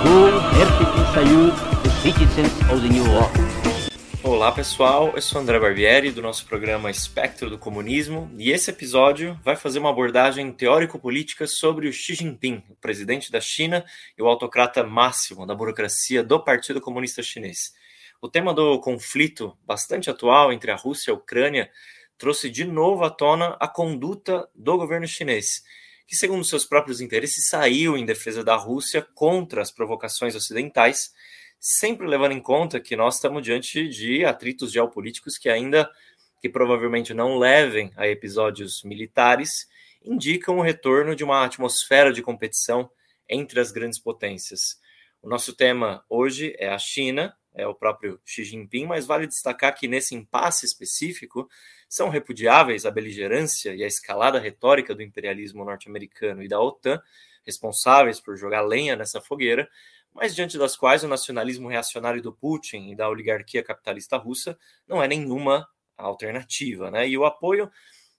God Hertefordshire, the citizens of the New World. Olá pessoal, eu sou André Barbieri do nosso programa Espectro do Comunismo e esse episódio vai fazer uma abordagem teórico-política sobre o Xi Jinping, o presidente da China e o autocrata máximo da burocracia do Partido Comunista Chinês. O tema do conflito bastante atual entre a Rússia e a Ucrânia trouxe de novo à tona a conduta do governo chinês, que segundo seus próprios interesses saiu em defesa da Rússia contra as provocações ocidentais, sempre levando em conta que nós estamos diante de atritos geopolíticos que provavelmente não levem a episódios militares, indicam o retorno de uma atmosfera de competição entre as grandes potências. O nosso tema hoje é a China, é o próprio Xi Jinping, mas vale destacar que nesse impasse específico são repudiáveis a beligerância e a escalada retórica do imperialismo norte-americano e da OTAN, responsáveis por jogar lenha nessa fogueira, mas diante das quais o nacionalismo reacionário do Putin e da oligarquia capitalista russa não é nenhuma alternativa, né? E o apoio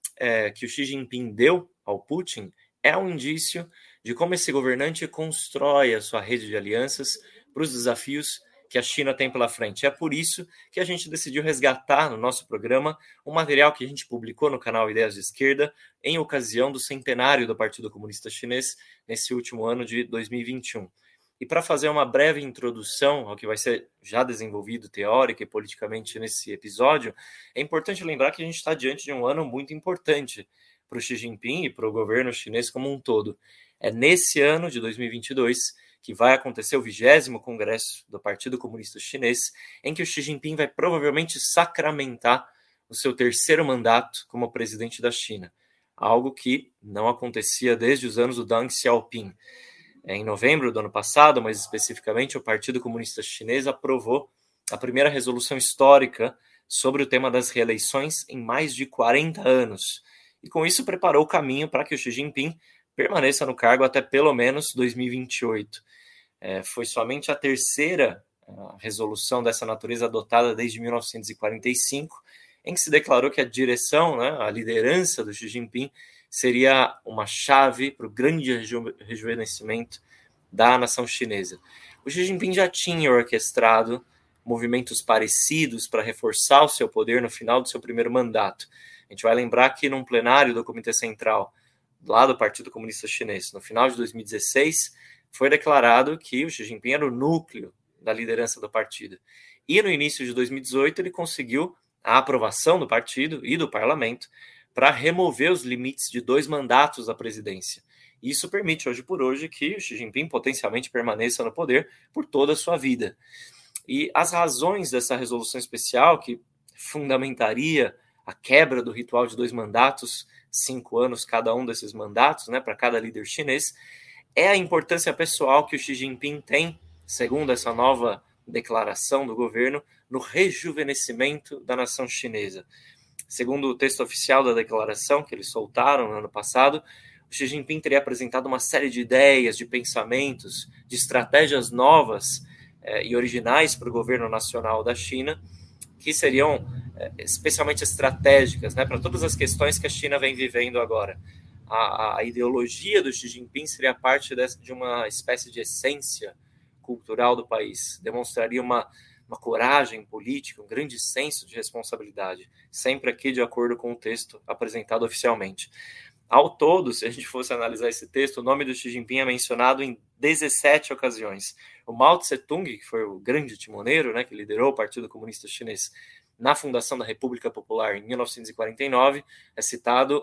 que o Xi Jinping deu ao Putin é um indício de como esse governante constrói a sua rede de alianças para os desafios que a China tem pela frente. É por isso que a gente decidiu resgatar no nosso programa um material que a gente publicou no canal Ideias de Esquerda em ocasião do centenário do Partido Comunista Chinês nesse último ano de 2021. E para fazer uma breve introdução ao que vai ser já desenvolvido teórica e politicamente nesse episódio, é importante lembrar que a gente está diante de um ano muito importante para o Xi Jinping e para o governo chinês como um todo. É nesse ano de 2022 que vai acontecer o 20º Congresso do Partido Comunista Chinês, em que o Xi Jinping vai provavelmente sacramentar o seu terceiro mandato como presidente da China, algo que não acontecia desde os anos do Deng Xiaoping. Em novembro do ano passado, mais especificamente, o Partido Comunista Chinês aprovou a primeira resolução histórica sobre o tema das reeleições em mais de 40 anos. E com isso preparou o caminho para que o Xi Jinping permaneça no cargo até pelo menos 2028. Foi somente a terceira resolução dessa natureza adotada desde 1945, em que se declarou que a direção, a liderança do Xi Jinping seria uma chave para o grande rejuvenescimento da nação chinesa. O Xi Jinping já tinha orquestrado movimentos parecidos para reforçar o seu poder no final do seu primeiro mandato. A gente vai lembrar que num plenário do Comitê Central lá do Partido Comunista Chinês, no final de 2016, foi declarado que o Xi Jinping era o núcleo da liderança do partido. E no início de 2018 ele conseguiu a aprovação do partido e do parlamento para remover os limites de 2 mandatos da presidência. Isso permite, hoje por hoje, que o Xi Jinping potencialmente permaneça no poder por toda a sua vida. E as razões dessa resolução especial, que fundamentaria a quebra do ritual de 2 mandatos, 5 anos cada um desses mandatos, para cada líder chinês, é a importância pessoal que o Xi Jinping tem, segundo essa nova declaração do governo, no rejuvenescimento da nação chinesa. Segundo o texto oficial da declaração que eles soltaram no ano passado, o Xi Jinping teria apresentado uma série de ideias, de pensamentos, de estratégias novas e originais para o governo nacional da China, que seriam especialmente estratégicas, para todas as questões que a China vem vivendo agora. A ideologia do Xi Jinping seria parte de uma espécie de essência cultural do país, demonstraria uma coragem política, um grande senso de responsabilidade, sempre aqui de acordo com o texto apresentado oficialmente. Ao todo, se a gente fosse analisar esse texto, o nome do Xi Jinping é mencionado em 17 ocasiões. O Mao Tse-tung, que foi o grande timoneiro, que liderou o Partido Comunista Chinês na fundação da República Popular em 1949, é citado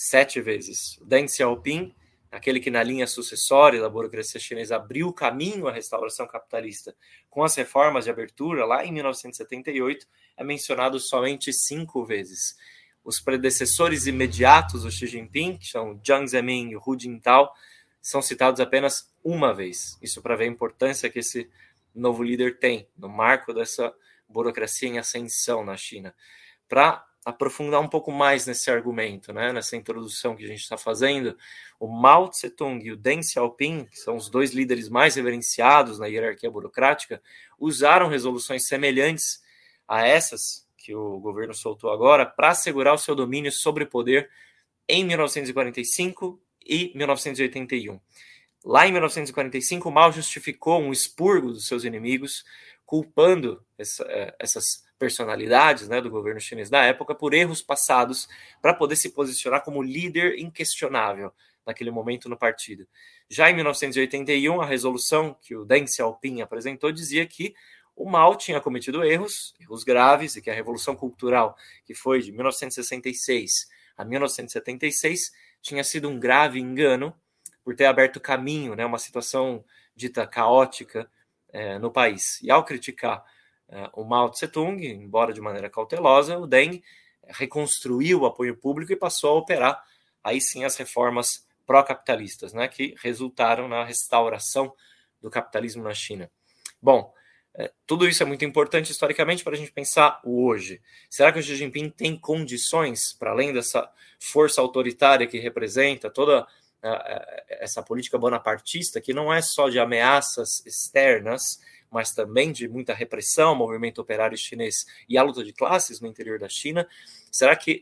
7 vezes. O Deng Xiaoping, aquele que na linha sucessória da burocracia chinesa abriu o caminho à restauração capitalista com as reformas de abertura lá em 1978, é mencionado somente 5 vezes. Os predecessores imediatos do Xi Jinping, que são Jiang Zemin e Hu Jintao, são citados apenas uma vez. Isso para ver a importância que esse novo líder tem no marco dessa burocracia em ascensão na China. Para aprofundar um pouco mais nesse argumento, nessa introdução que a gente está fazendo, o Mao Tse-tung e o Deng Xiaoping, que são os 2 líderes mais reverenciados na hierarquia burocrática, usaram resoluções semelhantes a essas que o governo soltou agora para assegurar o seu domínio sobre o poder em 1945 e 1981. Lá em 1945, Mao justificou um expurgo dos seus inimigos, culpando essas personalidades, né, do governo chinês da época por erros passados para poder se posicionar como líder inquestionável naquele momento no partido. Já em 1981, a resolução que o Deng Xiaoping apresentou dizia que o Mao tinha cometido erros graves, e que a Revolução Cultural, que foi de 1966 a 1976, tinha sido um grave engano por ter aberto caminho, né, uma situação dita caótica no país. E ao criticar o Mao Tse-tung, embora de maneira cautelosa, o Deng reconstruiu o apoio público e passou a operar aí sim as reformas pró-capitalistas, né, que resultaram na restauração do capitalismo na China. Bom, tudo isso é muito importante historicamente para a gente pensar o hoje. Será que o Xi Jinping tem condições, para além dessa força autoritária que representa toda essa política bonapartista, que não é só de ameaças externas, mas também de muita repressão ao movimento operário chinês e à luta de classes no interior da China? Será que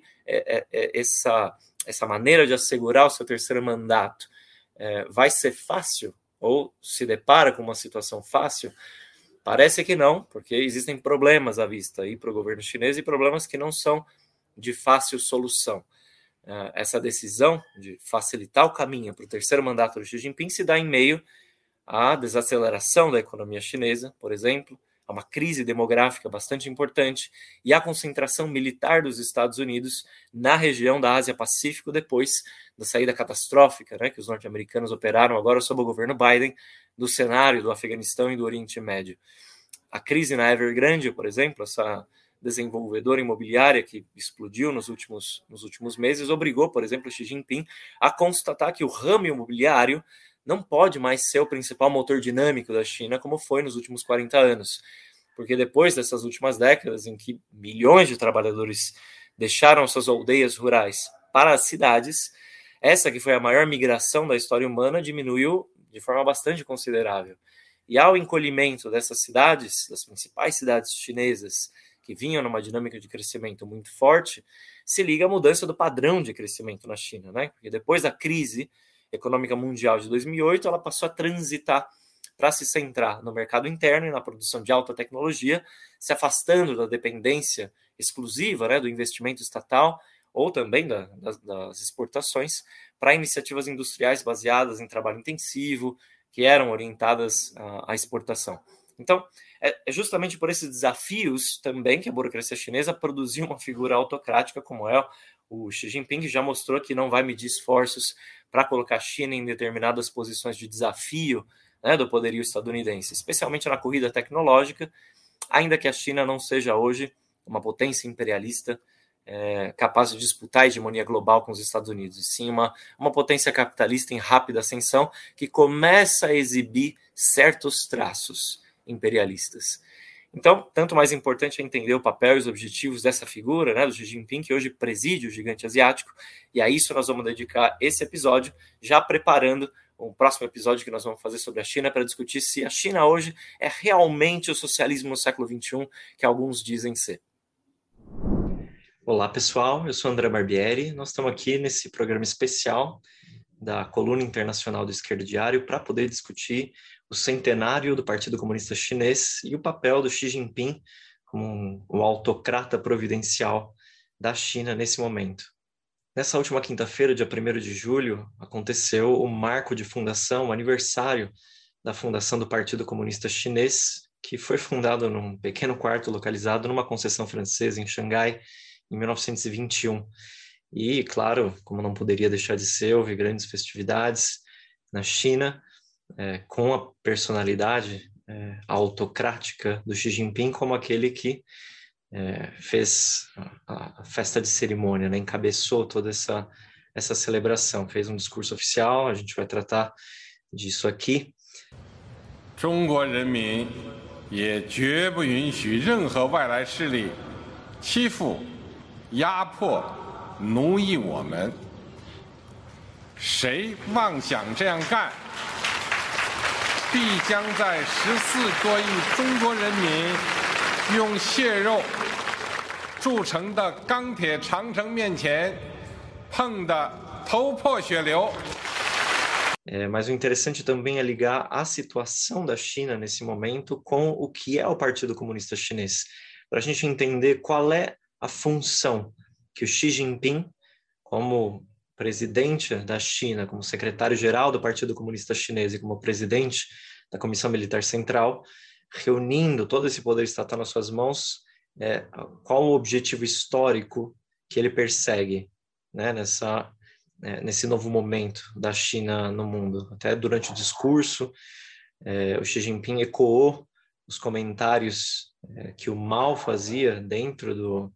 essa maneira de assegurar o seu terceiro mandato vai ser fácil? Ou se depara com uma situação fácil? Parece que não, porque existem problemas à vista aí para o governo chinês e problemas que não são de fácil solução. Essa decisão de facilitar o caminho para o terceiro mandato do Xi Jinping se dá em meio à desaceleração da economia chinesa, por exemplo, a uma crise demográfica bastante importante e à concentração militar dos Estados Unidos na região da Ásia-Pacífico depois da saída catastrófica, né, que os norte-americanos operaram agora sob o governo Biden do cenário do Afeganistão e do Oriente Médio. A crise na Evergrande, por exemplo, essa desenvolvedora imobiliária que explodiu nos últimos meses, obrigou, por exemplo, Xi Jinping a constatar que o ramo imobiliário não pode mais ser o principal motor dinâmico da China, como foi nos últimos 40 anos. Porque depois dessas últimas décadas, em que milhões de trabalhadores deixaram suas aldeias rurais para as cidades, essa que foi a maior migração da história humana diminuiu de forma bastante considerável. E ao encolhimento dessas cidades, das principais cidades chinesas, que vinham numa dinâmica de crescimento muito forte, se liga a mudança do padrão de crescimento na China, né? Porque depois da crise econômica mundial de 2008, ela passou a transitar para se centrar no mercado interno e na produção de alta tecnologia, se afastando da dependência exclusiva, né, do investimento estatal ou também das exportações para iniciativas industriais baseadas em trabalho intensivo, que eram orientadas à exportação. Então, é justamente por esses desafios também que a burocracia chinesa produziu uma figura autocrática como é o Xi Jinping, que já mostrou que não vai medir esforços para colocar a China em determinadas posições de desafio, né, do poderio estadunidense, especialmente na corrida tecnológica, ainda que a China não seja hoje uma potência imperialista capaz de disputar a hegemonia global com os Estados Unidos, e sim uma potência capitalista em rápida ascensão que começa a exibir certos traços imperialistas. Então, tanto mais importante é entender o papel e os objetivos dessa figura, né, do Xi Jinping, que hoje preside o gigante asiático, e a isso nós vamos dedicar esse episódio, já preparando um próximo episódio que nós vamos fazer sobre a China, para discutir se a China hoje é realmente o socialismo no século XXI, que alguns dizem ser. Olá, pessoal, eu sou André Barbieri, nós estamos aqui nesse programa especial da Coluna Internacional do Esquerdo Diário para poder discutir o centenário do Partido Comunista Chinês e o papel do Xi Jinping como o autocrata providencial da China nesse momento. Nessa última quinta-feira, dia 1º de julho, aconteceu o marco de fundação, o aniversário da fundação do Partido Comunista Chinês, que foi fundado num pequeno quarto localizado numa concessão francesa em Xangai, em 1921. E, claro, como não poderia deixar de ser, houve grandes festividades na China, com a personalidade autocrática do Xi Jinping como aquele que fez a festa de cerimônia, né? Encabeçou toda essa celebração, fez um discurso oficial, a gente vai tratar disso aqui. 中国人民也绝不允许任何外来势力欺负、压迫、奴役我们。谁妄想这样干，必将在14多亿中国人民用血肉铸成的钢铁长城面前碰得头破血流。 Mas o interessante também é ligar a situação da China nesse momento com o que é o Partido Comunista Chinês, para a gente entender qual é a função que o Xi Jinping, como presidente da China, como secretário-geral do Partido Comunista Chinês e como presidente da Comissão Militar Central, reunindo todo esse poder estatal nas suas mãos, qual o objetivo histórico que ele persegue, né, nesse novo momento da China no mundo. Até durante o discurso, o Xi Jinping ecoou os comentários que o Mao fazia dentro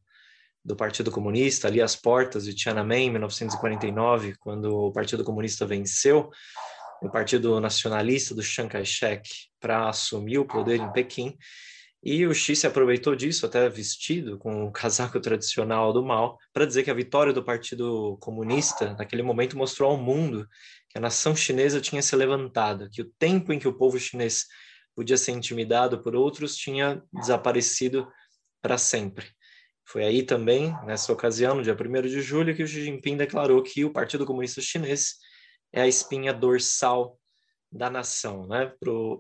do Partido Comunista, ali às portas de Tiananmen, em 1949, quando o Partido Comunista venceu o Partido Nacionalista do Chiang Kai-shek para assumir o poder em Pequim. E o Xi se aproveitou disso, até vestido com o casaco tradicional do Mao, para dizer que a vitória do Partido Comunista, naquele momento, mostrou ao mundo que a nação chinesa tinha se levantado, que o tempo em que o povo chinês podia ser intimidado por outros tinha desaparecido para sempre. Foi aí também, nessa ocasião, no dia 1º de julho, que o Xi Jinping declarou que o Partido Comunista Chinês é a espinha dorsal da nação, né?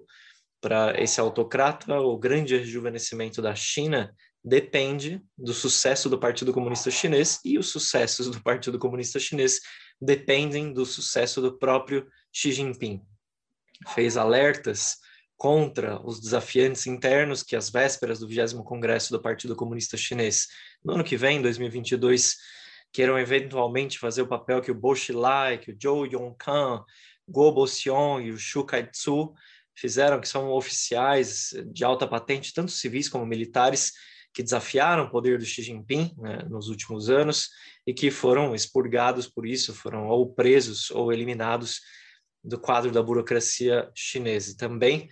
Para esse autocrata, o grande rejuvenescimento da China depende do sucesso do Partido Comunista Chinês, e os sucessos do Partido Comunista Chinês dependem do sucesso do próprio Xi Jinping. Fez alertas contra os desafiantes internos que, às vésperas do 20º Congresso do Partido Comunista Chinês, no ano que vem, 2022, queiram eventualmente fazer o papel que o Bo Xilai, que o Zhou Yongcan, Guo Boxiong e o Xu Kaitsu fizeram, que são oficiais de alta patente, tanto civis como militares, que desafiaram o poder do Xi Jinping, né, nos últimos anos, e que foram expurgados por isso, foram ou presos ou eliminados do quadro da burocracia chinesa. E também,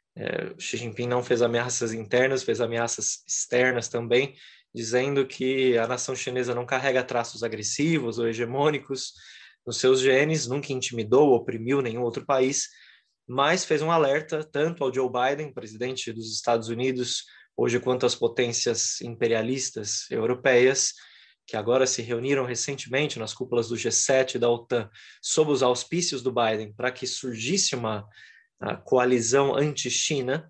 Xi Jinping não fez ameaças internas, fez ameaças externas também, dizendo que a nação chinesa não carrega traços agressivos ou hegemônicos nos seus genes, nunca intimidou ou oprimiu nenhum outro país, mas fez um alerta tanto ao Joe Biden, presidente dos Estados Unidos, hoje, quanto às potências imperialistas europeias, que agora se reuniram recentemente nas cúpulas do G7 e da OTAN, sob os auspícios do Biden, para que surgisse uma coalizão anti-China.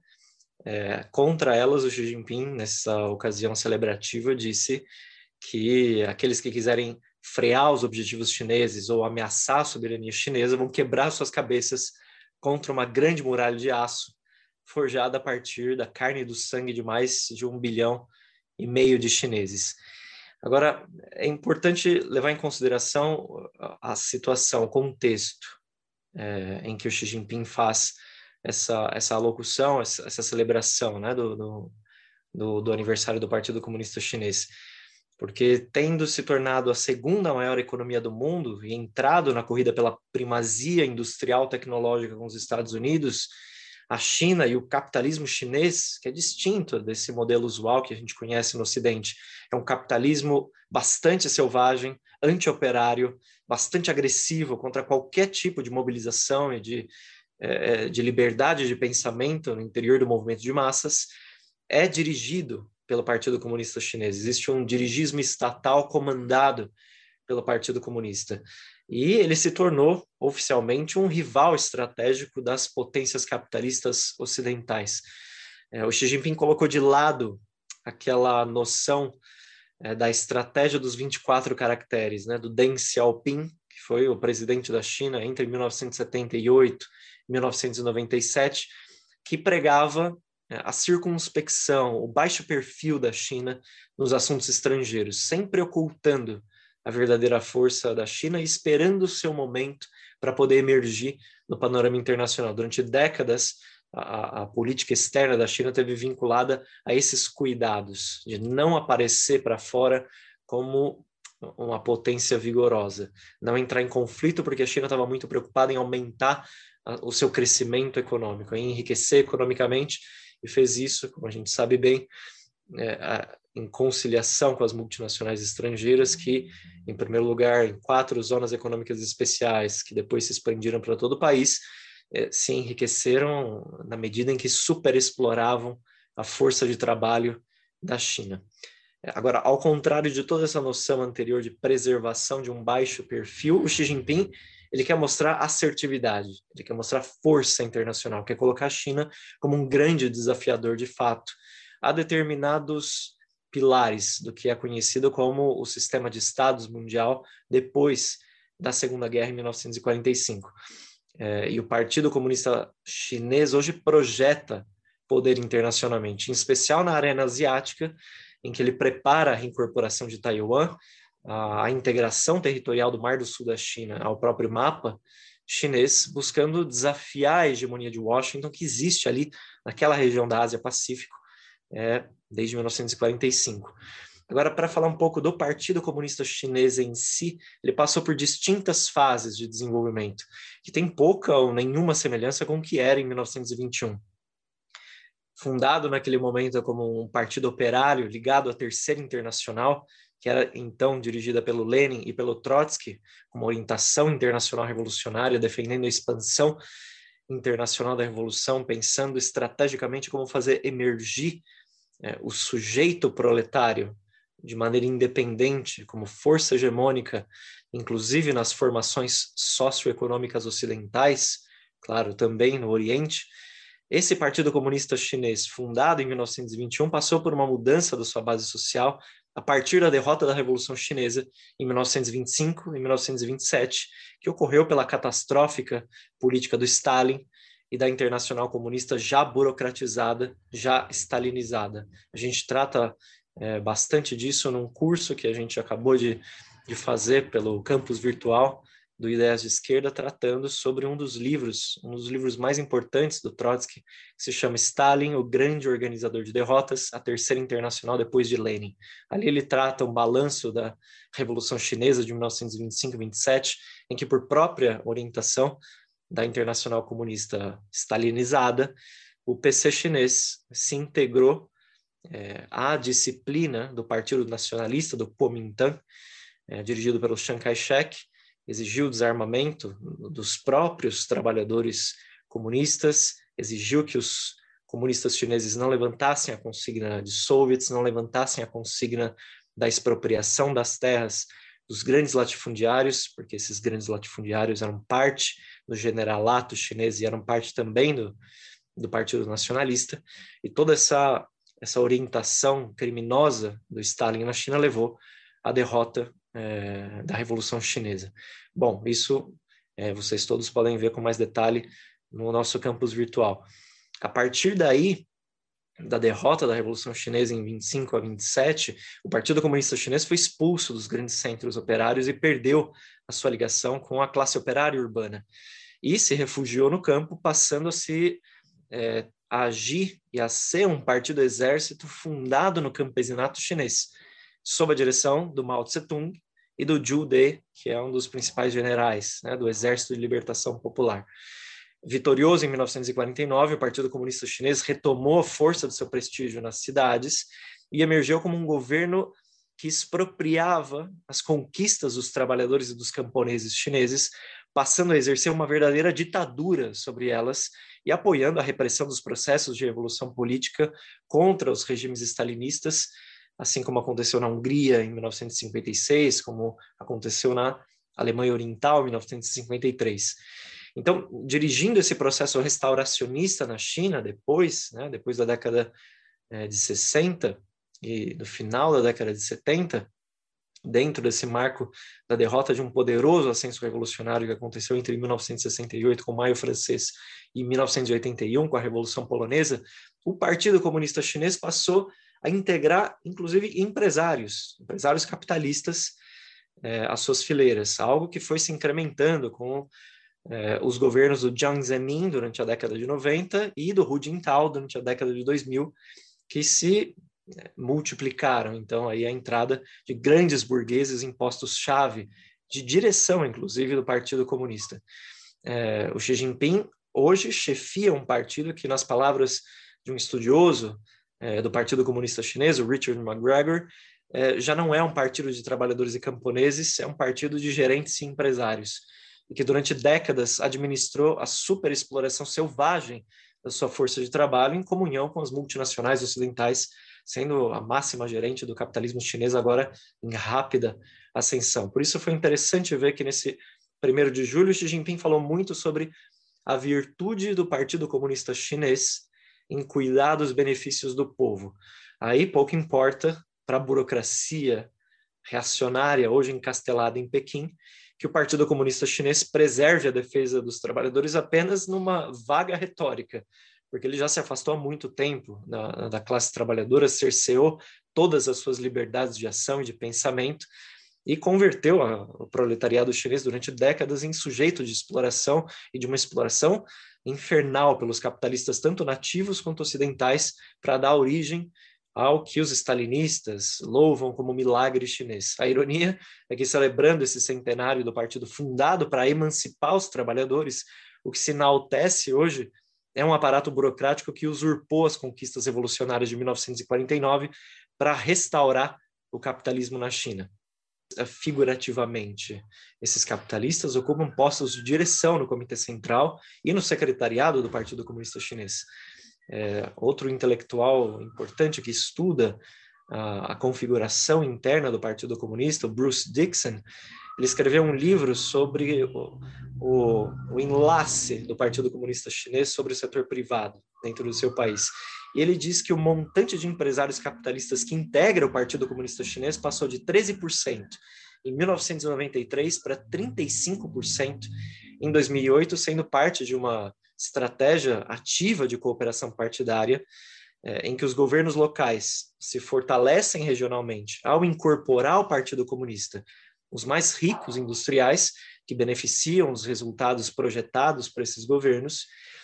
Contra elas, o Xi Jinping, nessa ocasião celebrativa, disse que aqueles que quiserem frear os objetivos chineses ou ameaçar a soberania chinesa vão quebrar suas cabeças contra uma grande muralha de aço forjada a partir da carne e do sangue de mais de 1,5 bilhão de chineses. Agora, é importante levar em consideração a situação, o contexto em que o Xi Jinping faz essa alocução, essa celebração, né, do aniversário do Partido Comunista Chinês. Porque, tendo se tornado a segunda maior economia do mundo e entrado na corrida pela primazia industrial tecnológica com os Estados Unidos, a China e o capitalismo chinês, que é distinto desse modelo usual que a gente conhece no Ocidente, é um capitalismo bastante selvagem, anti-operário, bastante agressivo contra qualquer tipo de mobilização e de liberdade de pensamento no interior do movimento de massas, é dirigido pelo Partido Comunista Chinês. Existe um dirigismo estatal comandado pelo Partido Comunista. E ele se tornou, oficialmente, um rival estratégico das potências capitalistas ocidentais. O Xi Jinping colocou de lado aquela noção da estratégia dos 24 caracteres, né, do Deng Xiaoping, que foi o presidente da China entre 1978 e 1997, que pregava a circunspecção, o baixo perfil da China nos assuntos estrangeiros, sempre ocultando a verdadeira força da China e esperando o seu momento para poder emergir no panorama internacional. Durante décadas, a política externa da China esteve vinculada a esses cuidados de não aparecer para fora como uma potência vigorosa, não entrar em conflito, porque a China estava muito preocupada em aumentar o seu crescimento econômico, em enriquecer economicamente, e fez isso, como a gente sabe bem, em conciliação com as multinacionais estrangeiras que, em primeiro lugar, em 4 zonas econômicas especiais, que depois se expandiram para todo o país, se enriqueceram na medida em que superexploravam a força de trabalho da China. Agora, ao contrário de toda essa noção anterior de preservação de um baixo perfil, o Xi Jinping ele quer mostrar assertividade, ele quer mostrar força internacional, quer colocar a China como um grande desafiador de fato. Há determinados pilares do que é conhecido como o sistema de estados mundial depois da Segunda Guerra em 1945. E o Partido Comunista Chinês hoje projeta poder internacionalmente, em especial na arena asiática, em que ele prepara a reincorporação de Taiwan, a integração territorial do Mar do Sul da China ao próprio mapa chinês, buscando desafiar a hegemonia de Washington, que existe ali naquela região da Ásia-Pacífico desde 1945. Agora, para falar um pouco do Partido Comunista Chinês em si, ele passou por distintas fases de desenvolvimento, que tem pouca ou nenhuma semelhança com o que era em 1921. Fundado naquele momento como um partido operário ligado à Terceira Internacional, que era então dirigida pelo Lenin e pelo Trotsky, com uma orientação internacional revolucionária, defendendo a expansão internacional da revolução, pensando estrategicamente como fazer emergir o sujeito proletário de maneira independente, como força hegemônica, inclusive nas formações socioeconômicas ocidentais, claro, também no Oriente. Esse Partido Comunista Chinês, fundado em 1921, passou por uma mudança da sua base social a partir da derrota da Revolução Chinesa em 1925 e 1927, que ocorreu pela catastrófica política do Stalin e da Internacional Comunista já burocratizada, já stalinizada. A gente trata bastante disso num curso que a gente acabou de fazer pelo campus virtual do Ideias de Esquerda, tratando sobre um dos livros mais importantes do Trotsky, que se chama Stalin, o Grande Organizador de Derrotas, a Terceira Internacional depois de Lenin. Ali ele trata um balanço da Revolução Chinesa de 1925-27, em que, por própria orientação da Internacional Comunista stalinizada, o PC chinês se integrou à disciplina do Partido Nacionalista, do Kuomintang, dirigido pelo Chiang Kai-shek, exigiu o desarmamento dos próprios trabalhadores comunistas, exigiu que os comunistas chineses não levantassem a consigna de soviets, não levantassem a consigna da expropriação das terras dos grandes latifundiários, porque esses grandes latifundiários eram parte do generalato chinês e eram parte também do Partido Nacionalista, e toda essa orientação criminosa do Stalin na China levou à derrota da Revolução Chinesa. Bom, isso vocês todos podem ver com mais detalhe no nosso campus virtual. A partir daí, da derrota da Revolução Chinesa em 25 a 27, o Partido Comunista Chinês foi expulso dos grandes centros operários e perdeu a sua ligação com a classe operária urbana. E se refugiou no campo, passando a agir e a ser um partido exército fundado no campesinato chinês, sob a direção do Mao Tse-tung e do Zhu De, que é um dos principais generais do Exército de Libertação Popular. Vitorioso em 1949, o Partido Comunista Chinês retomou a força do seu prestígio nas cidades e emergiu como um governo que expropriava as conquistas dos trabalhadores e dos camponeses chineses, passando a exercer uma verdadeira ditadura sobre elas e apoiando a repressão dos processos de revolução política contra os regimes stalinistas, assim como aconteceu na Hungria em 1956, como aconteceu na Alemanha Oriental em 1953. Então, dirigindo esse processo restauracionista na China, depois da década de 60 e do final da década de 70, dentro desse marco da derrota de um poderoso ascenso revolucionário que aconteceu entre 1968 com o Maio Francês e 1981 com a Revolução Polonesa, o Partido Comunista Chinês passou a integrar, inclusive, empresários capitalistas às suas fileiras, algo que foi se incrementando com os governos do Jiang Zemin durante a década de 90 e do Hu Jintao durante a década de 2000, que se multiplicaram, então, aí a entrada de grandes burgueses em postos-chave, de direção, inclusive, do Partido Comunista. O Xi Jinping hoje chefia um partido que, nas palavras de um estudioso do Partido Comunista Chinês, o Richard McGregor, já não é um partido de trabalhadores e camponeses, é um partido de gerentes e empresários, e que durante décadas administrou a superexploração selvagem da sua força de trabalho em comunhão com as multinacionais ocidentais, sendo a máxima gerente do capitalismo chinês agora em rápida ascensão. Por isso foi interessante ver que nesse 1º de julho, Xi Jinping falou muito sobre a virtude do Partido Comunista Chinês em cuidar dos benefícios do povo. Aí pouco importa para a burocracia reacionária, hoje encastelada em Pequim, que o Partido Comunista Chinês preserve a defesa dos trabalhadores apenas numa vaga retórica, porque ele já se afastou há muito tempo da classe trabalhadora, cerceou todas as suas liberdades de ação e de pensamento e converteu o proletariado chinês durante décadas em sujeito de exploração e de uma exploração infernal pelos capitalistas, tanto nativos quanto ocidentais, para dar origem ao que os stalinistas louvam como milagre chinês. A ironia é que, celebrando esse centenário do partido fundado para emancipar os trabalhadores, o que se enaltece hoje é um aparato burocrático que usurpou as conquistas revolucionárias de 1949 para restaurar o capitalismo na China. Figurativamente, esses capitalistas ocupam postos de direção no Comitê Central e no secretariado do Partido Comunista Chinês. Outro intelectual importante que estuda a configuração interna do Partido Comunista, o Bruce Dixon, ele escreveu um livro sobre o enlace do Partido Comunista Chinês sobre o setor privado dentro do seu país. E ele diz que o montante de empresários capitalistas que integra o Partido Comunista Chinês passou de 13% em 1993 para 35% em 2008, sendo parte de uma estratégia ativa de cooperação partidária, em que os governos locais se fortalecem regionalmente ao incorporar o Partido Comunista os mais ricos industriais, que beneficiam os resultados projetados por esses governos,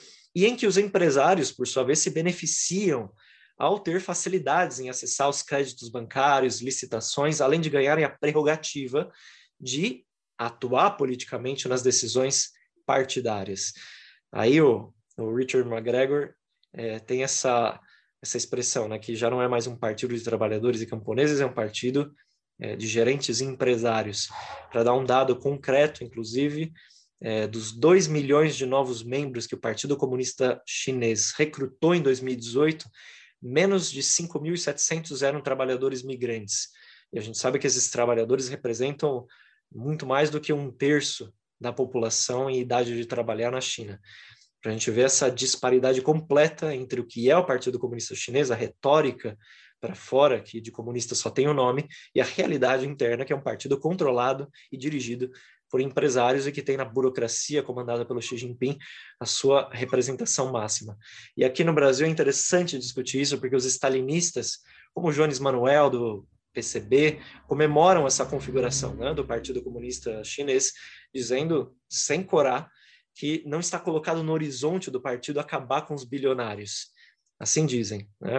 e em que os empresários, por sua vez, se beneficiam ao ter facilidades em acessar os créditos bancários, licitações, além de ganharem a prerrogativa de atuar politicamente nas decisões partidárias. Aí o Richard McGregor tem essa expressão, né, que já não é mais um partido de trabalhadores e camponeses, é um partido de gerentes e empresários. Para dar um dado concreto, inclusive, dos 2 milhões de novos membros que o Partido Comunista Chinês recrutou em 2018, menos de 5.700 eram trabalhadores migrantes. E a gente sabe que esses trabalhadores representam muito mais do que 1/3 da população em idade de trabalhar na China. Para a gente ver essa disparidade completa entre o que é o Partido Comunista Chinês, a retórica para fora, que de comunista só tem o nome, e a realidade interna, que é um partido controlado e dirigido por empresários e que tem na burocracia comandada pelo Xi Jinping a sua representação máxima. E aqui no Brasil é interessante discutir isso, porque os stalinistas, como o Jones Manuel, do PCB, comemoram essa configuração, né, do Partido Comunista Chinês, dizendo, sem corar, que não está colocado no horizonte do partido acabar com os bilionários. Assim dizem, né,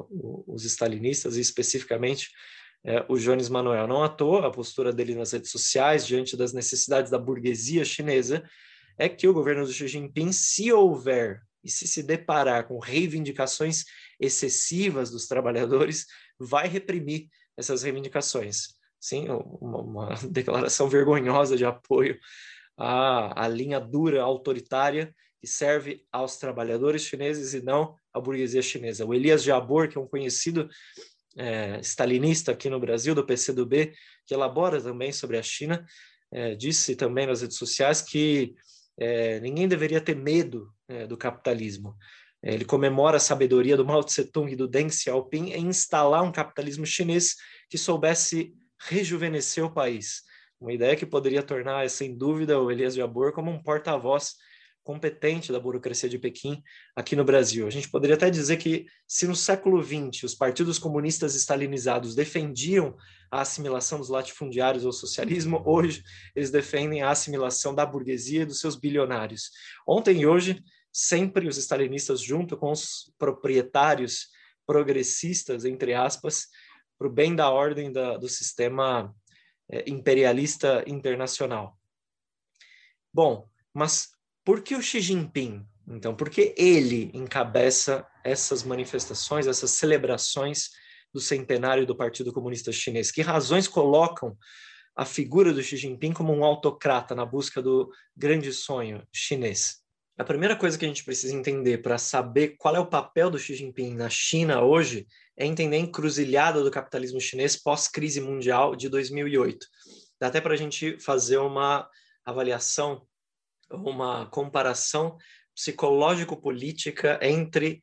os stalinistas, e especificamente o Jones Manuel. Não à toa, a postura dele nas redes sociais, diante das necessidades da burguesia chinesa, é que o governo do Xi Jinping, se houver e se deparar com reivindicações excessivas dos trabalhadores, vai reprimir essas reivindicações. Sim, uma declaração vergonhosa de apoio à linha dura, autoritária, que serve aos trabalhadores chineses e não à burguesia chinesa. O Elias Jabbour, que é um conhecido stalinista aqui no Brasil, do PCdoB, que elabora também sobre a China, disse também nas redes sociais que ninguém deveria ter medo do capitalismo. Ele comemora a sabedoria do Mao Tse-tung e do Deng Xiaoping em instalar um capitalismo chinês que soubesse rejuvenescer o país. Uma ideia que poderia tornar, sem dúvida, o Elias Jabbour como um porta-voz competente da burocracia de Pequim aqui no Brasil. A gente poderia até dizer que, se no século XX os partidos comunistas estalinizados defendiam a assimilação dos latifundiários ao socialismo, hoje eles defendem a assimilação da burguesia e dos seus bilionários. Ontem e hoje, sempre os stalinistas, junto com os proprietários progressistas, entre aspas, para o bem da ordem do sistema imperialista internacional. Bom, mas por que o Xi Jinping, então? Por que ele encabeça essas manifestações, essas celebrações do centenário do Partido Comunista Chinês? Que razões colocam a figura do Xi Jinping como um autocrata na busca do grande sonho chinês? A primeira coisa que a gente precisa entender para saber qual é o papel do Xi Jinping na China hoje é entender a encruzilhada do capitalismo chinês pós-crise mundial de 2008. Dá até para a gente fazer uma avaliação, uma comparação psicológico-política entre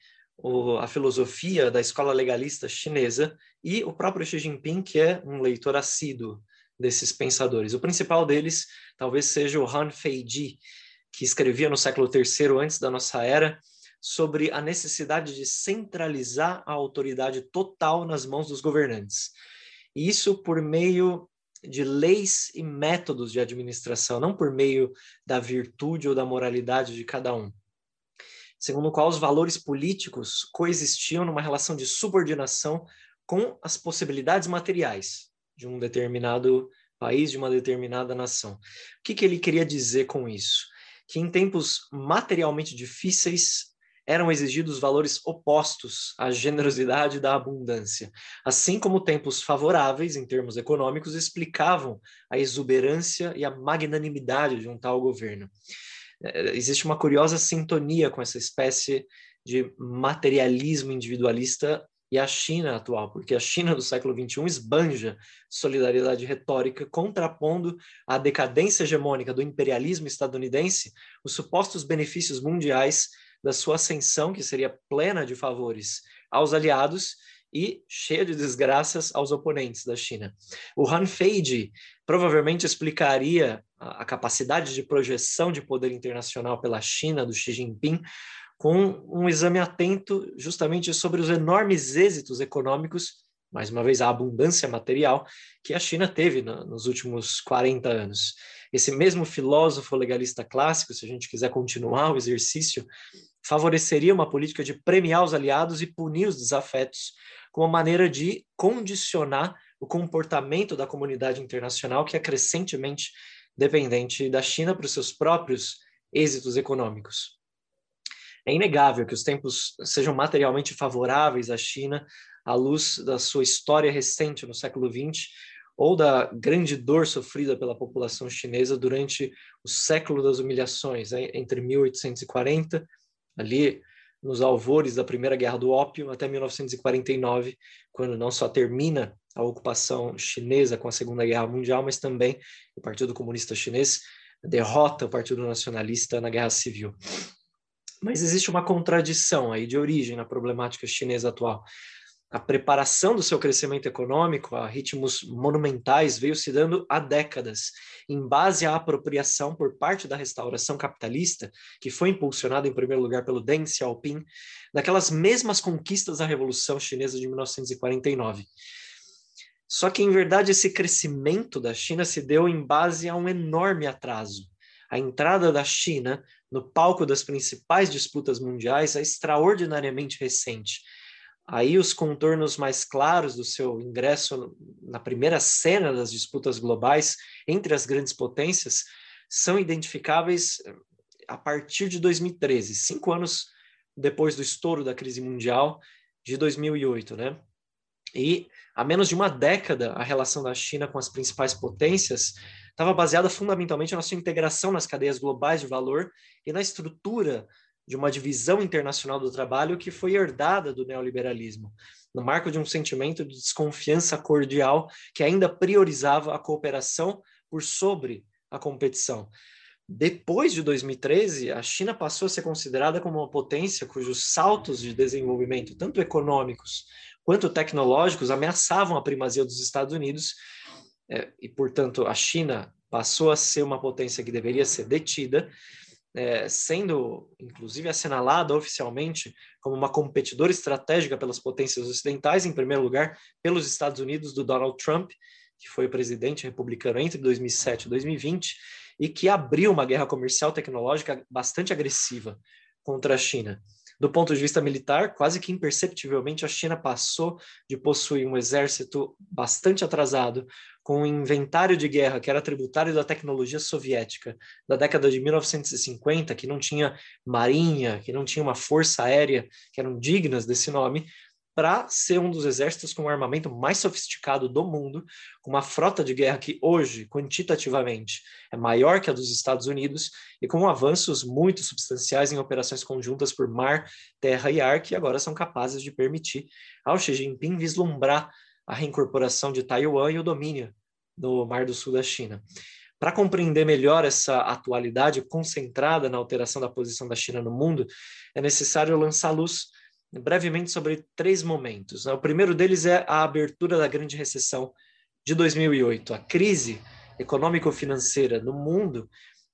a filosofia da escola legalista chinesa e o próprio Xi Jinping, que é um leitor assíduo desses pensadores. O principal deles talvez seja o Han Feiji, que escrevia no século III antes da nossa era sobre a necessidade de centralizar a autoridade total nas mãos dos governantes. E isso por meio de leis e métodos de administração, não por meio da virtude ou da moralidade de cada um. Segundo o qual os valores políticos coexistiam numa relação de subordinação com as possibilidades materiais de um determinado país, de uma determinada nação. O que ele queria dizer com isso? Que em tempos materialmente difíceis eram exigidos valores opostos à generosidade da abundância, assim como tempos favoráveis, em termos econômicos, explicavam a exuberância e a magnanimidade de um tal governo. Existe uma curiosa sintonia com essa espécie de materialismo individualista e a China atual, porque a China do século XXI esbanja solidariedade retórica, contrapondo à decadência hegemônica do imperialismo estadunidense os supostos benefícios mundiais da sua ascensão, que seria plena de favores aos aliados e cheia de desgraças aos oponentes da China. O Han Feiji provavelmente explicaria a capacidade de projeção de poder internacional pela China do Xi Jinping com um exame atento justamente sobre os enormes êxitos econômicos, mais uma vez a abundância material, que a China teve nos últimos 40 anos. Esse mesmo filósofo legalista clássico, se a gente quiser continuar o exercício, favoreceria uma política de premiar os aliados e punir os desafetos, como uma maneira de condicionar o comportamento da comunidade internacional, que é crescentemente dependente da China para os seus próprios êxitos econômicos. É inegável que os tempos sejam materialmente favoráveis à China à luz da sua história recente no século XX ou da grande dor sofrida pela população chinesa durante o século das humilhações, entre 1840, ali nos alvores da Primeira Guerra do Ópio, até 1949, quando não só termina a ocupação chinesa com a Segunda Guerra Mundial, mas também o Partido Comunista Chinês derrota o Partido Nacionalista na Guerra Civil. Mas existe uma contradição aí de origem na problemática chinesa atual. A preparação do seu crescimento econômico a ritmos monumentais veio se dando há décadas, em base à apropriação por parte da restauração capitalista, que foi impulsionada em primeiro lugar pelo Deng Xiaoping, daquelas mesmas conquistas da Revolução Chinesa de 1949. Só que, em verdade, esse crescimento da China se deu em base a um enorme atraso. A entrada da China no palco das principais disputas mundiais é extraordinariamente recente. Aí os contornos mais claros do seu ingresso na primeira cena das disputas globais entre as grandes potências são identificáveis a partir de 2013, 5 anos depois do estouro da crise mundial de 2008, né? E há menos de uma década, a relação da China com as principais potências estava baseada fundamentalmente na sua integração nas cadeias globais de valor e na estrutura de uma divisão internacional do trabalho que foi herdada do neoliberalismo, no marco de um sentimento de desconfiança cordial que ainda priorizava a cooperação por sobre a competição. Depois de 2013, a China passou a ser considerada como uma potência cujos saltos de desenvolvimento, tanto econômicos quanto tecnológicos, ameaçavam a primazia dos Estados Unidos, e, portanto, a China passou a ser uma potência que deveria ser detida, sendo, inclusive, assinalada oficialmente como uma competidora estratégica pelas potências ocidentais, em primeiro lugar, pelos Estados Unidos do Donald Trump, que foi o presidente republicano entre 2007 e 2020, e que abriu uma guerra comercial tecnológica bastante agressiva contra a China. Do ponto de vista militar, quase que imperceptivelmente, a China passou de possuir um exército bastante atrasado, com um inventário de guerra que era tributário da tecnologia soviética da década de 1950, que não tinha marinha, que não tinha uma força aérea, que eram dignas desse nome, para ser um dos exércitos com o armamento mais sofisticado do mundo, com uma frota de guerra que hoje, quantitativamente, é maior que a dos Estados Unidos e com avanços muito substanciais em operações conjuntas por mar, terra e ar, que agora são capazes de permitir ao Xi Jinping vislumbrar a reincorporação de Taiwan e o domínio do Mar do Sul da China. Para compreender melhor essa atualidade concentrada na alteração da posição da China no mundo, é necessário lançar luz brevemente sobre 3 momentos. O primeiro deles é a abertura da grande recessão de 2008. A crise econômico-financeira no mundo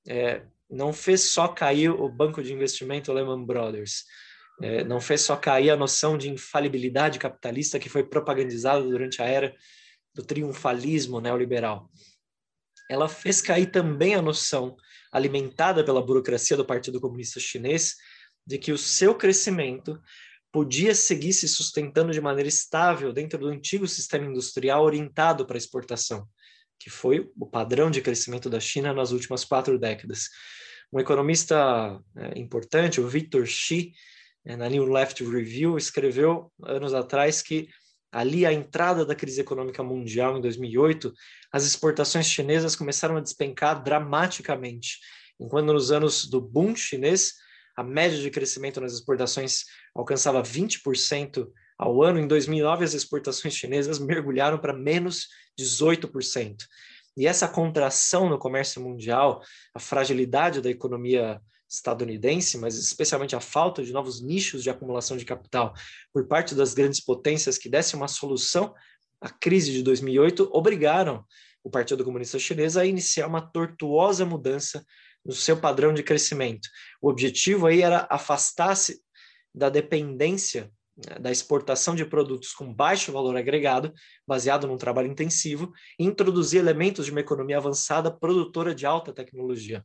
não fez só cair o banco de investimento Lehman Brothers, não fez só cair a noção de infalibilidade capitalista que foi propagandizada durante a era do triunfalismo neoliberal. Ela fez cair também a noção, alimentada pela burocracia do Partido Comunista Chinês, de que o seu crescimento podia seguir se sustentando de maneira estável dentro do antigo sistema industrial orientado para a exportação, que foi o padrão de crescimento da China nas últimas 4 décadas. Um economista importante, o Victor Shi, na New Left Review, escreveu anos atrás que ali, à entrada da crise econômica mundial em 2008, as exportações chinesas começaram a despencar dramaticamente, enquanto nos anos do boom chinês, a média de crescimento nas exportações alcançava 20% ao ano. Em 2009, as exportações chinesas mergulharam para menos 18%. E essa contração no comércio mundial, a fragilidade da economia estadunidense, mas especialmente a falta de novos nichos de acumulação de capital por parte das grandes potências que dessem uma solução à crise de 2008, obrigaram o Partido Comunista Chinês a iniciar uma tortuosa mudança no seu padrão de crescimento. O objetivo aí era afastar-se da dependência da exportação de produtos com baixo valor agregado, baseado num trabalho intensivo, e introduzir elementos de uma economia avançada produtora de alta tecnologia.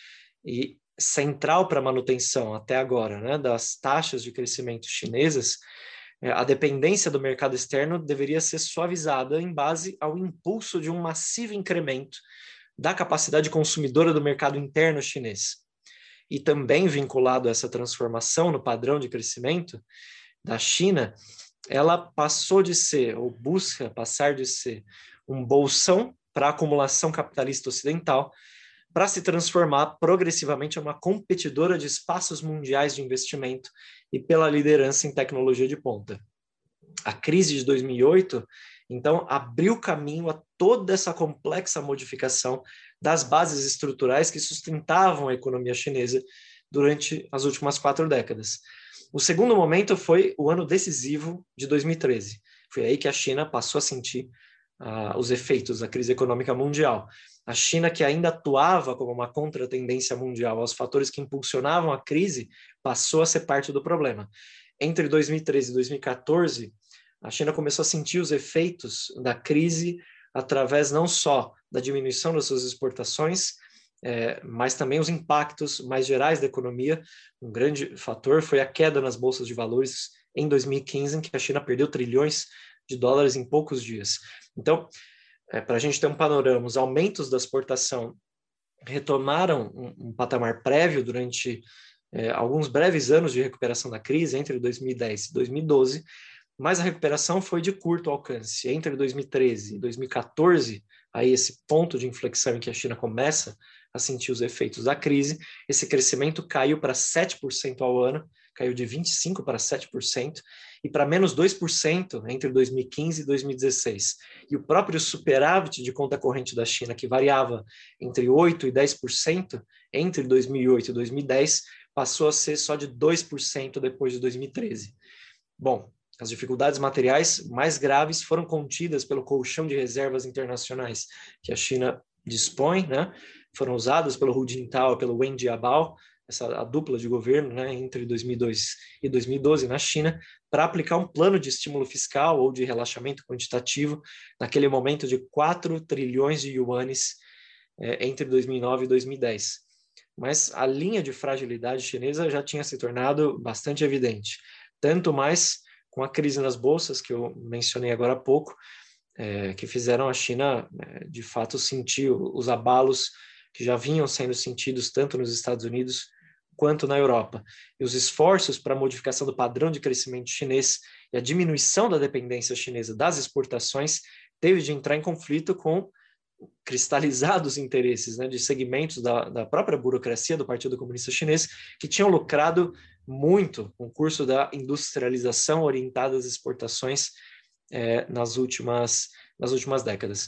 E central para a manutenção, até agora, das taxas de crescimento chinesas, a dependência do mercado externo deveria ser suavizada em base ao impulso de um massivo incremento da capacidade consumidora do mercado interno chinês. E também vinculado a essa transformação no padrão de crescimento da China, ela passou de ser, ou busca passar de ser, um bolsão para a acumulação capitalista ocidental, para se transformar progressivamente em uma competidora de espaços mundiais de investimento e pela liderança em tecnologia de ponta. A crise de 2008, então, abriu caminho a toda essa complexa modificação das bases estruturais que sustentavam a economia chinesa durante as últimas 4 décadas. O segundo momento foi o ano decisivo de 2013. Foi aí que a China passou a sentir os efeitos da crise econômica mundial. A China, que ainda atuava como uma contratendência mundial aos fatores que impulsionavam a crise, passou a ser parte do problema. Entre 2013 e 2014, a China começou a sentir os efeitos da crise através não só da diminuição das suas exportações, mas também os impactos mais gerais da economia. Um grande fator foi a queda nas bolsas de valores em 2015, em que a China perdeu trilhões de dólares em poucos dias. Então, para a gente ter um panorama, os aumentos da exportação retomaram um patamar prévio durante alguns breves anos de recuperação da crise, entre 2010 e 2012, mas a recuperação foi de curto alcance. Entre 2013 e 2014, aí esse ponto de inflexão em que a China começa a sentir os efeitos da crise, esse crescimento caiu para 7% ao ano, caiu de 25% para 7%, e para menos 2% entre 2015 e 2016. E o próprio superávit de conta corrente da China, que variava entre 8% e 10% entre 2008 e 2010, passou a ser só de 2% depois de 2013. Bom, as dificuldades materiais mais graves foram contidas pelo colchão de reservas internacionais que a China dispõe, foram usadas pelo Hu Jintao e pelo Wen Jiabao, a dupla de governo, entre 2002 e 2012 na China, para aplicar um plano de estímulo fiscal ou de relaxamento quantitativo, naquele momento de 4 trilhões de yuanes entre 2009 e 2010. Mas a linha de fragilidade chinesa já tinha se tornado bastante evidente, tanto mais com a crise nas bolsas, que eu mencionei agora há pouco, que fizeram a China, de fato, sentir os abalos que já vinham sendo sentidos tanto nos Estados Unidos quanto na Europa. E os esforços para a modificação do padrão de crescimento chinês e a diminuição da dependência chinesa das exportações teve de entrar em conflito com cristalizados interesses de segmentos da própria burocracia do Partido Comunista Chinês, que tinham lucrado muito com o curso da industrialização orientada às exportações nas últimas décadas.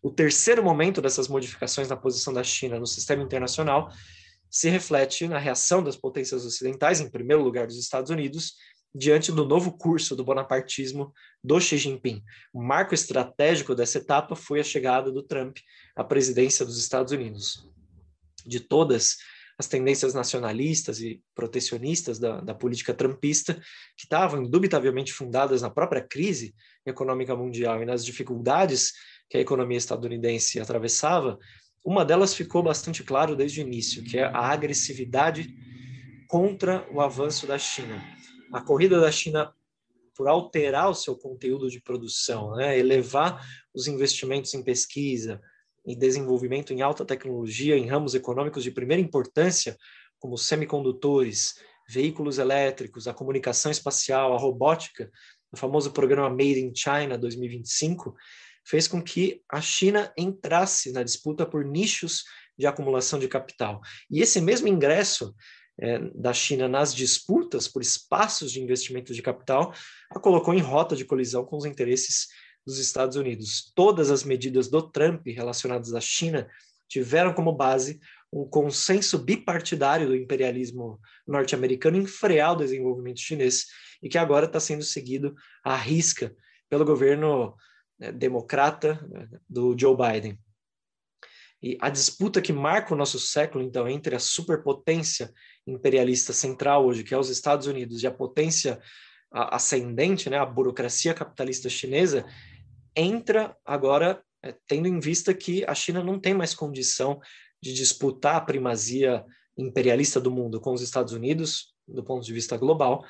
O terceiro momento dessas modificações na posição da China no sistema internacional se reflete na reação das potências ocidentais, em primeiro lugar dos Estados Unidos, diante do novo curso do bonapartismo do Xi Jinping. O marco estratégico dessa etapa foi a chegada do Trump à presidência dos Estados Unidos. De todas as tendências nacionalistas e protecionistas da política trumpista, que estavam indubitavelmente fundadas na própria crise econômica mundial e nas dificuldades que a economia estadunidense atravessava, uma delas ficou bastante claro desde o início, que é a agressividade contra o avanço da China. A corrida da China por alterar o seu conteúdo de produção, né, elevar os investimentos em pesquisa e desenvolvimento em alta tecnologia em ramos econômicos de primeira importância, como semicondutores, veículos elétricos, a comunicação espacial, a robótica, o famoso programa Made in China 2025, fez com que a China entrasse na disputa por nichos de acumulação de capital. E esse mesmo ingresso da China nas disputas por espaços de investimento de capital a colocou em rota de colisão com os interesses dos Estados Unidos. Todas as medidas do Trump relacionadas à China tiveram como base um consenso bipartidário do imperialismo norte-americano em frear o desenvolvimento chinês e que agora está sendo seguido à risca pelo governo democrata do Joe Biden. E a disputa que marca o nosso século, então, entre a superpotência imperialista central hoje, que é os Estados Unidos, e a potência ascendente, né, a burocracia capitalista chinesa, entra agora tendo em vista que a China não tem mais condição de disputar a primazia imperialista do mundo com os Estados Unidos, do ponto de vista global,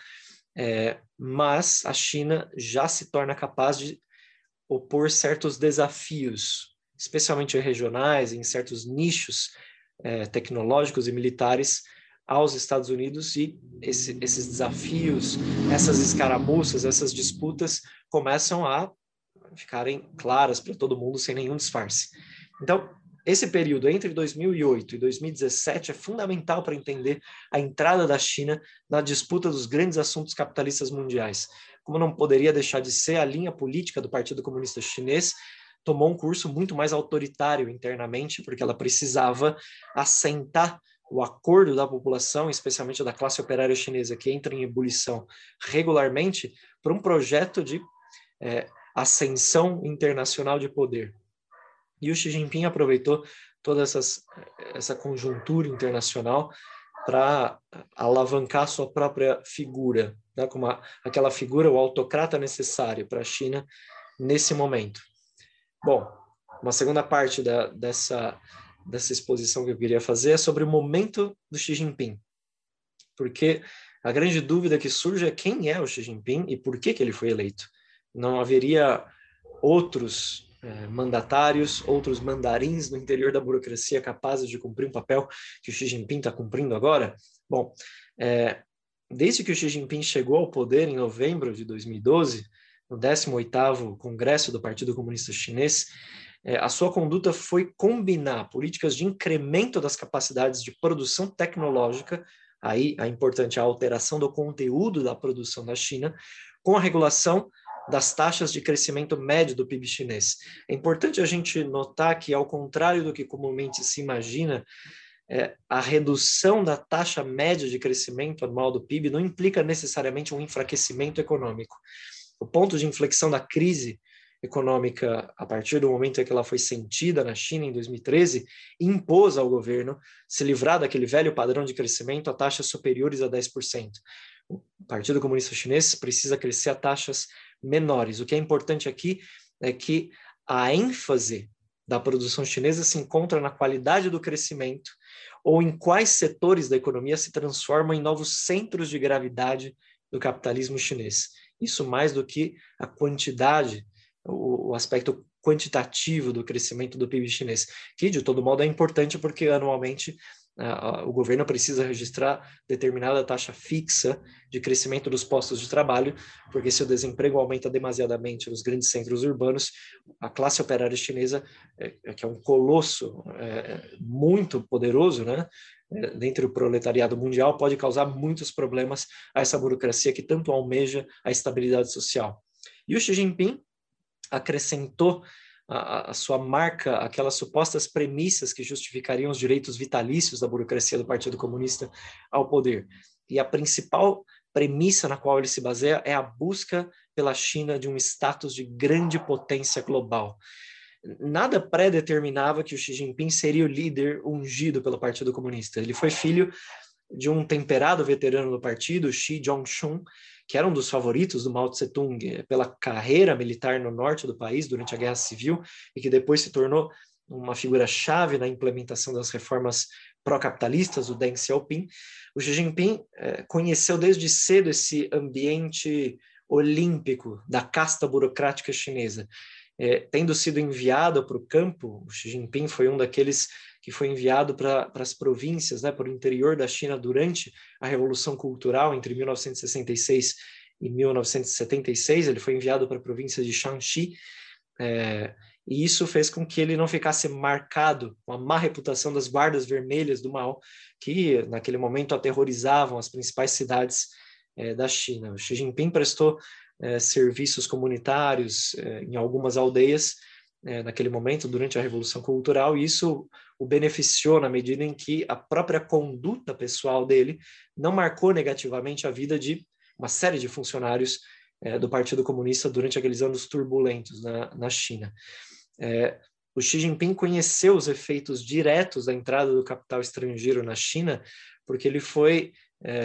mas a China já se torna capaz de opor certos desafios, especialmente regionais, em certos nichos tecnológicos e militares, aos Estados Unidos, e esses desafios, essas escaramuças, essas disputas começam a ficarem claras para todo mundo sem nenhum disfarce. Então, esse período entre 2008 e 2017 é fundamental para entender a entrada da China na disputa dos grandes assuntos capitalistas mundiais. Como não poderia deixar de ser, a linha política do Partido Comunista Chinês tomou um curso muito mais autoritário internamente, porque ela precisava assentar o acordo da população, especialmente da classe operária chinesa, que entra em ebulição regularmente, para um projeto de ascensão internacional de poder. E o Xi Jinping aproveitou toda essa conjuntura internacional para alavancar sua própria figura, né, como aquela figura, o autocrata necessário para a China nesse momento. Bom, uma segunda parte dessa exposição que eu queria fazer é sobre o momento do Xi Jinping, porque a grande dúvida que surge é quem é o Xi Jinping e por que ele foi eleito. Não haveria outros mandatários, outros mandarins no interior da burocracia capazes de cumprir um papel que o Xi Jinping está cumprindo agora? Bom, desde que o Xi Jinping chegou ao poder em novembro de 2012, no 18º Congresso do Partido Comunista Chinês, a sua conduta foi combinar políticas de incremento das capacidades de produção tecnológica, aí a importante alteração do conteúdo da produção da China, com a regulação das taxas de crescimento médio do PIB chinês. É importante a gente notar que, ao contrário do que comumente se imagina, a redução da taxa média de crescimento anual do PIB não implica necessariamente um enfraquecimento econômico. O ponto de inflexão da crise econômica, a partir do momento em que ela foi sentida na China, em 2013, impôs ao governo se livrar daquele velho padrão de crescimento a taxas superiores a 10%. O Partido Comunista Chinês precisa crescer a taxas menores. O que é importante aqui é que a ênfase da produção chinesa se encontra na qualidade do crescimento ou em quais setores da economia se transformam em novos centros de gravidade do capitalismo chinês. Isso mais do que a quantidade, o aspecto quantitativo do crescimento do PIB chinês, que de todo modo é importante porque anualmente o governo precisa registrar determinada taxa fixa de crescimento dos postos de trabalho, porque se o desemprego aumenta demasiadamente nos grandes centros urbanos, a classe operária chinesa, que é um colosso muito poderoso, né, dentre o proletariado mundial, pode causar muitos problemas a essa burocracia que tanto almeja a estabilidade social. E o Xi Jinping acrescentou a sua marca, aquelas supostas premissas que justificariam os direitos vitalícios da burocracia do Partido Comunista ao poder. E a principal premissa na qual ele se baseia é a busca pela China de um status de grande potência global. Nada pré-determinava que o Xi Jinping seria o líder ungido pelo Partido Comunista. Ele foi filho de um temperado veterano do partido, Xi Zhongxun, que era um dos favoritos do Mao Tse-tung pela carreira militar no norte do país durante a Guerra Civil e que depois se tornou uma figura-chave na implementação das reformas pró-capitalistas, o Deng Xiaoping. O Xi Jinping conheceu desde cedo esse ambiente olímpico da casta burocrática chinesa. Tendo sido enviado para o campo, o Xi Jinping foi um daqueles que foi enviado para as províncias, né, para o interior da China durante a Revolução Cultural, entre 1966 e 1976. Ele foi enviado para a província de Shanxi, e isso fez com que ele não ficasse marcado com a má reputação das guardas vermelhas do Mao, que naquele momento aterrorizavam as principais cidades da China. O Xi Jinping prestou serviços comunitários em algumas aldeias naquele momento, durante a Revolução Cultural, e isso o beneficiou na medida em que a própria conduta pessoal dele não marcou negativamente a vida de uma série de funcionários do Partido Comunista durante aqueles anos turbulentos na China. O Xi Jinping conheceu os efeitos diretos da entrada do capital estrangeiro na China, porque ele foi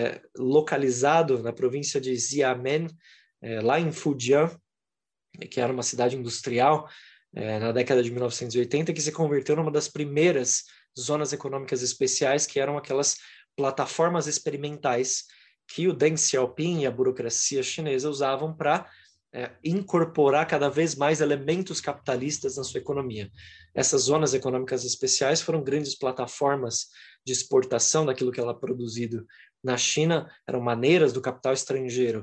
localizado na província de Xiamen, lá em Fujian, que era uma cidade industrial, na década de 1980, que se converteu numa das primeiras zonas econômicas especiais, que eram aquelas plataformas experimentais que o Deng Xiaoping e a burocracia chinesa usavam para incorporar cada vez mais elementos capitalistas na sua economia. Essas zonas econômicas especiais foram grandes plataformas de exportação daquilo que era produzido na China, eram maneiras do capital estrangeiro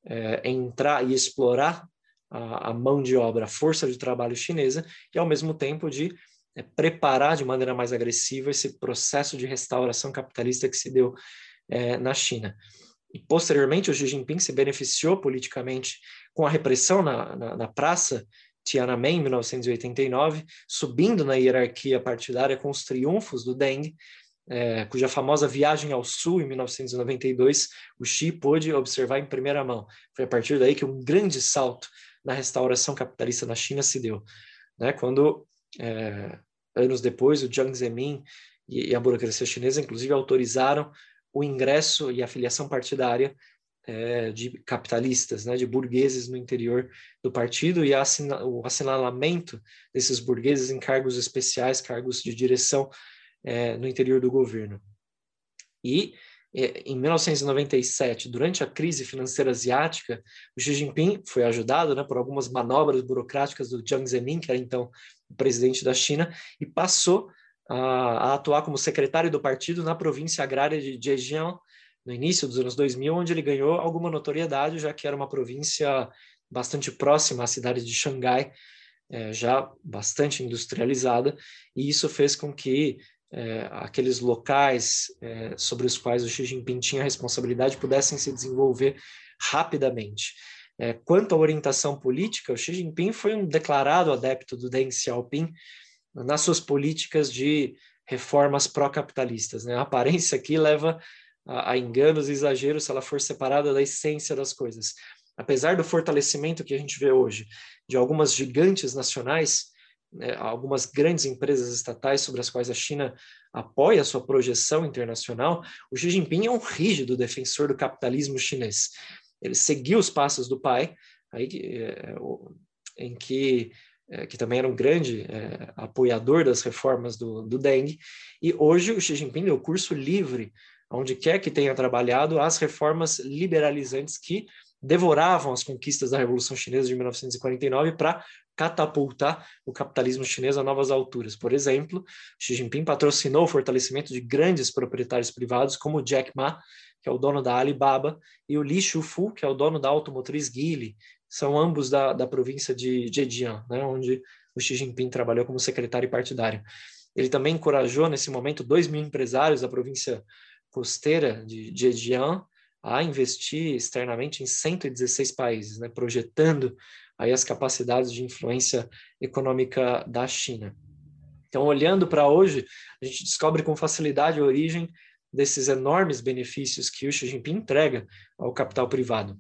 entrar e explorar a mão de obra, a força de trabalho chinesa, e ao mesmo tempo de preparar de maneira mais agressiva esse processo de restauração capitalista que se deu na China. E posteriormente o Xi Jinping se beneficiou politicamente com a repressão na praça Tiananmen em 1989, subindo na hierarquia partidária com os triunfos do Deng, cuja famosa viagem ao sul em 1992 o Xi pôde observar em primeira mão. Foi a partir daí que um grande salto na restauração capitalista na China se deu, né? Quando anos depois o Jiang Zemin e a burocracia chinesa inclusive autorizaram o ingresso e a filiação partidária de capitalistas, né, de burgueses no interior do partido, e o assinalamento desses burgueses em cargos especiais, cargos de direção no interior do governo. E em 1997, durante a crise financeira asiática, o Xi Jinping foi ajudado, né, por algumas manobras burocráticas do Jiang Zemin, que era então o presidente da China, e passou a atuar como secretário do partido na província agrária de Zhejiang, no início dos anos 2000, onde ele ganhou alguma notoriedade, já que era uma província bastante próxima à cidade de Xangai, já bastante industrializada, e isso fez com que aqueles locais sobre os quais o Xi Jinping tinha responsabilidade pudessem se desenvolver rapidamente. Quanto à orientação política, o Xi Jinping foi um declarado adepto do Deng Xiaoping nas suas políticas de reformas pró-capitalistas, né? A aparência aqui leva a enganos e exageros se ela for separada da essência das coisas. Apesar do fortalecimento que a gente vê hoje de algumas gigantes nacionais, algumas grandes empresas estatais sobre as quais a China apoia a sua projeção internacional, o Xi Jinping é um rígido defensor do capitalismo chinês. Ele seguiu os passos do pai, que também era um grande apoiador das reformas do Deng, e hoje o Xi Jinping deu curso livre, onde quer que tenha trabalhado, às reformas liberalizantes que devoravam as conquistas da Revolução Chinesa de 1949 para catapultar o capitalismo chinês a novas alturas. Por exemplo, Xi Jinping patrocinou o fortalecimento de grandes proprietários privados como o Jack Ma, que é o dono da Alibaba, e o Li Shufu, que é o dono da automotriz Geely. São ambos da província de Zhejiang, né, onde o Xi Jinping trabalhou como secretário partidário. Ele também encorajou, nesse momento, 2.000 empresários da província costeira de Zhejiang a investir externamente em 116 países, né, projetando aí as capacidades de influência econômica da China. Então, olhando para hoje, a gente descobre com facilidade a origem desses enormes benefícios que o Xi Jinping entrega ao capital privado.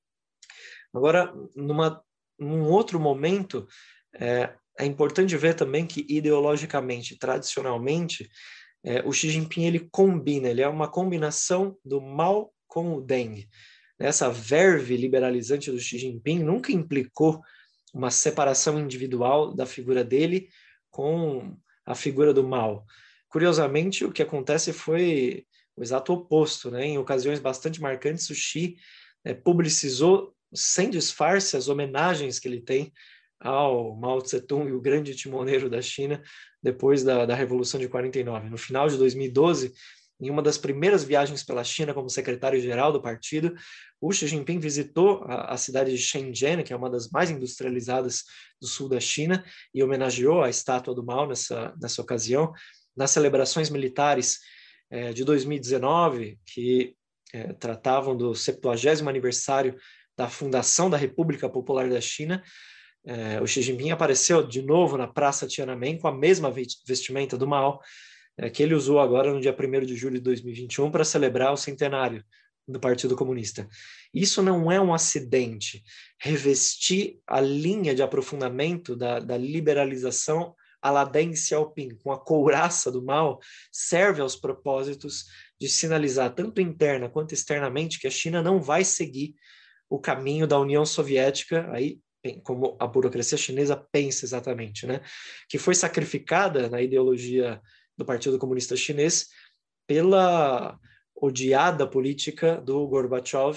Agora, num outro momento, é importante ver também que ideologicamente, tradicionalmente, o Xi Jinping ele é uma combinação do Mao com o Deng. Essa verve liberalizante do Xi Jinping nunca implicou uma separação individual da figura dele com a figura do Mao. Curiosamente, o que acontece foi o exato oposto, né? Em ocasiões bastante marcantes, o Xi publicizou sem disfarce as homenagens que ele tem ao Mao Tse-tung e o grande timoneiro da China depois da Revolução de 49. No final de 2012, em uma das primeiras viagens pela China como secretário-geral do partido, o Xi Jinping visitou a cidade de Shenzhen, que é uma das mais industrializadas do sul da China, e homenageou a estátua do Mao nessa ocasião. Nas celebrações militares de 2019, que tratavam do 70º aniversário da fundação da República Popular da China, o Xi Jinping apareceu de novo na Praça Tiananmen com a mesma vestimenta do Mao, que ele usou agora no dia 1º de julho de 2021 para celebrar o centenário do Partido Comunista. Isso não é um acidente. Revestir a linha de aprofundamento da liberalização à la Deng Xiaoping, com a couraça do Mao, serve aos propósitos de sinalizar, tanto interna quanto externamente, que a China não vai seguir o caminho da União Soviética, aí como a burocracia chinesa pensa exatamente, né? Que foi sacrificada na ideologia do Partido Comunista Chinês pela odiada política do Gorbachev,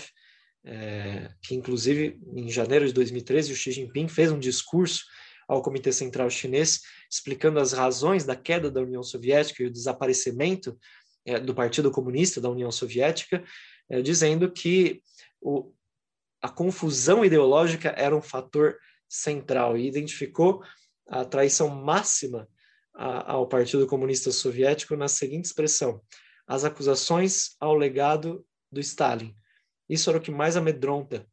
que inclusive em janeiro de 2013 o Xi Jinping fez um discurso ao Comitê Central Chinês explicando as razões da queda da União Soviética e o desaparecimento do Partido Comunista da União Soviética, dizendo que a confusão ideológica era um fator central e identificou a traição máxima ao Partido Comunista Soviético na seguinte expressão: as acusações ao legado do Stalin. Isso era o que mais amedronta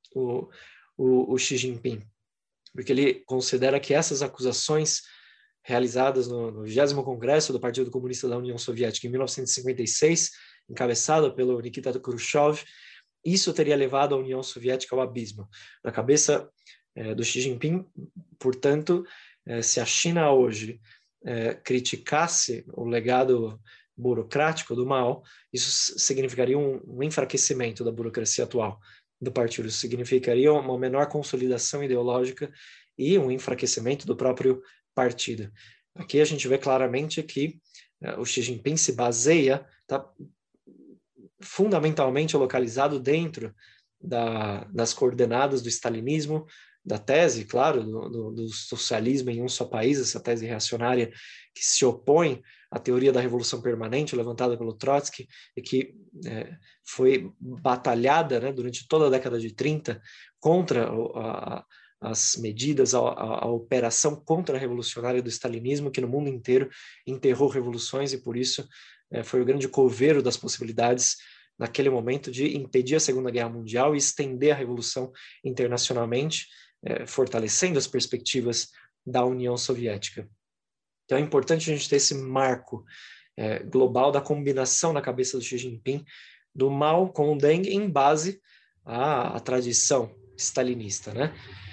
o Xi Jinping, porque ele considera que essas acusações realizadas no 20º Congresso do Partido Comunista da União Soviética em 1956, encabeçado pelo Nikita Khrushchev, isso teria levado a União Soviética ao abismo. Na cabeça do Xi Jinping, portanto, se a China hoje criticasse o legado burocrático do Mao, isso significaria um enfraquecimento da burocracia atual do partido. Isso significaria uma menor consolidação ideológica e um enfraquecimento do próprio partido. Aqui a gente vê claramente que o Xi Jinping se baseia, está fundamentalmente localizado dentro das coordenadas do stalinismo, da tese, claro, do socialismo em um só país, essa tese reacionária que se opõe à teoria da revolução permanente levantada pelo Trotsky e que foi batalhada, né, durante toda a década de 30 contra as medidas, a operação contra-revolucionária do stalinismo, que no mundo inteiro enterrou revoluções e por isso foi o grande coveiro das possibilidades naquele momento de impedir a Segunda Guerra Mundial e estender a revolução internacionalmente, fortalecendo as perspectivas da União Soviética. Então é importante a gente ter esse marco global da combinação na cabeça do Xi Jinping do Mao com o Deng em base à tradição stalinista, né?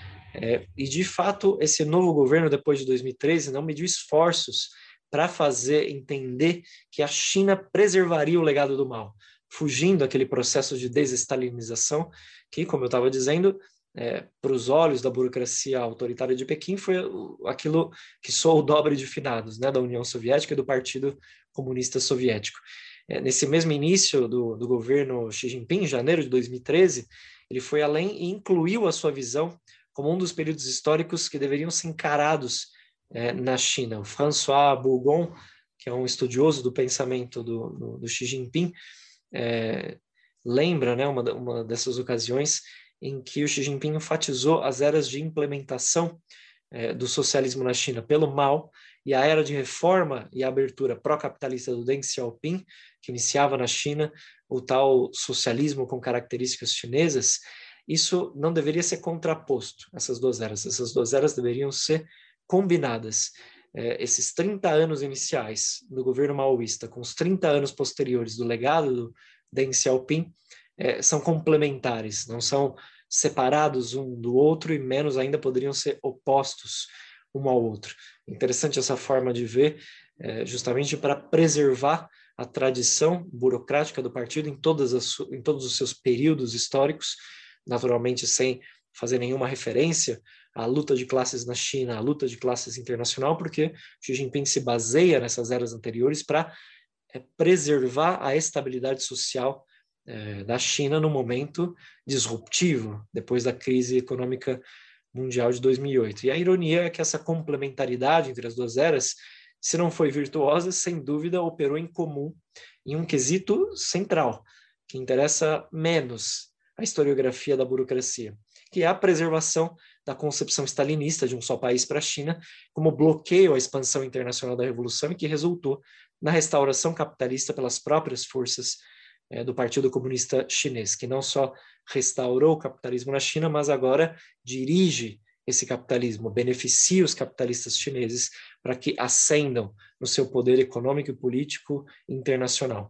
E de fato esse novo governo depois de 2013 não mediu esforços para fazer entender que a China preservaria o legado do Mao, fugindo daquele processo de desestalinização que, como eu estava dizendo, para os olhos da burocracia autoritária de Pequim, foi aquilo que soou o dobre de finados, né, da União Soviética e do Partido Comunista Soviético. Nesse mesmo início do governo Xi Jinping, em janeiro de 2013, ele foi além e incluiu a sua visão como um dos períodos históricos que deveriam ser encarados na China. O François Bourgon, que é um estudioso do pensamento do Xi Jinping, lembra, né, uma dessas ocasiões em que o Xi Jinping enfatizou as eras de implementação do socialismo na China pelo Mao e a era de reforma e abertura pró-capitalista do Deng Xiaoping, que iniciava na China o tal socialismo com características chinesas, isso não deveria ser contraposto, essas duas eras deveriam ser combinadas. Esses 30 anos iniciais do governo maoísta, com os 30 anos posteriores do legado do Deng Xiaoping, são complementares, não são separados um do outro e menos ainda poderiam ser opostos um ao outro. Interessante essa forma de ver, justamente para preservar a tradição burocrática do partido em todos os seus períodos históricos, naturalmente sem fazer nenhuma referência à luta de classes na China, à luta de classes internacional, porque Xi Jinping se baseia nessas eras anteriores para preservar a estabilidade social da China no momento disruptivo, depois da crise econômica mundial de 2008. E a ironia é que essa complementaridade entre as duas eras, se não foi virtuosa, sem dúvida operou em comum em um quesito central, que interessa menos a historiografia da burocracia, que é a preservação da concepção stalinista de um só país para a China como bloqueio à expansão internacional da Revolução e que resultou na restauração capitalista pelas próprias forças do Partido Comunista Chinês, que não só restaurou o capitalismo na China, mas agora dirige esse capitalismo, beneficia os capitalistas chineses para que ascendam no seu poder econômico e político internacional.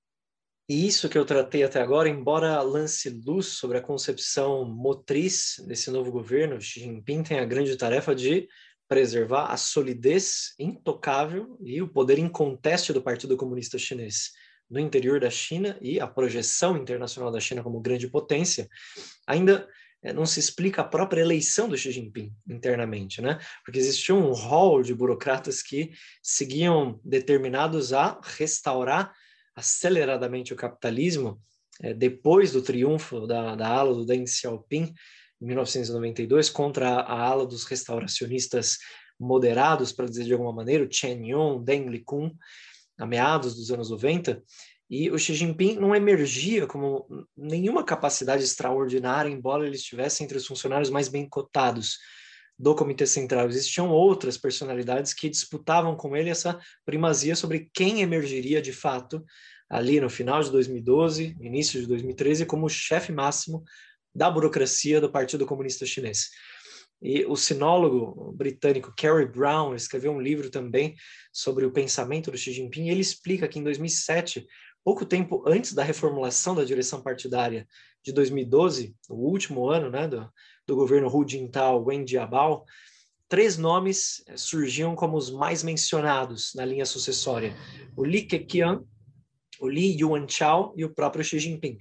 E isso que eu tratei até agora, embora lance luz sobre a concepção motriz desse novo governo, Xi Jinping tem a grande tarefa de preservar a solidez intocável e o poder inconteste do Partido Comunista Chinês no interior da China e a projeção internacional da China como grande potência. Ainda não se explica a própria eleição do Xi Jinping internamente, né? Porque existia um hall de burocratas que seguiam determinados a restaurar aceleradamente o capitalismo depois do triunfo da ala do Deng Xiaoping em 1992 contra a ala dos restauracionistas moderados, para dizer de alguma maneira, o Chen Yong, Deng Liqun, a meados dos anos 90, e o Xi Jinping não emergia como nenhuma capacidade extraordinária, embora ele estivesse entre os funcionários mais bem cotados do Comitê Central. Existiam outras personalidades que disputavam com ele essa primazia sobre quem emergiria de fato ali no final de 2012, início de 2013, como chefe máximo da burocracia do Partido Comunista Chinês. E o sinólogo britânico Kerry Brown escreveu um livro também sobre o pensamento do Xi Jinping, e ele explica que em 2007, pouco tempo antes da reformulação da direção partidária de 2012, o último ano, né, do governo Hu Jintao, Wen Jiabao, 3 nomes surgiam como os mais mencionados na linha sucessória: o Li Keqiang, o Li Yuanchao e o próprio Xi Jinping.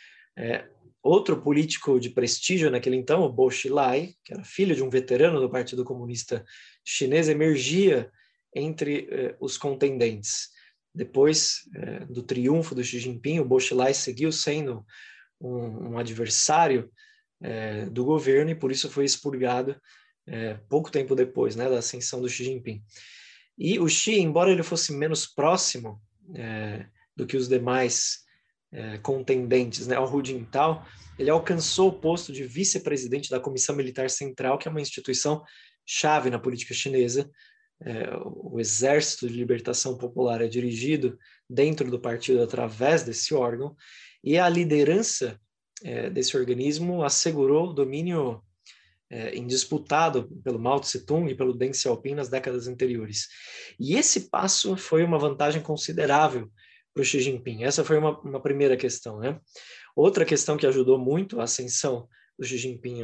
Outro político de prestígio naquele então, o Bo Xilai, que era filho de um veterano do Partido Comunista Chinês, emergia entre os contendentes. Depois do triunfo do Xi Jinping, o Bo Xilai seguiu sendo um adversário do governo e por isso foi expurgado pouco tempo depois, né, da ascensão do Xi Jinping. E o Xi, embora ele fosse menos próximo do que os demais contendentes, né, ao Hu Jintao, ele alcançou o posto de vice-presidente da Comissão Militar Central, que é uma instituição chave na política chinesa. O Exército de Libertação Popular é dirigido dentro do partido através desse órgão, e a liderança desse organismo assegurou o domínio indisputado pelo Mao Tse-tung e pelo Deng Xiaoping nas décadas anteriores. E esse passo foi uma vantagem considerável para o Xi Jinping. Essa foi uma primeira questão, né? Outra questão que ajudou muito a ascensão do Xi Jinping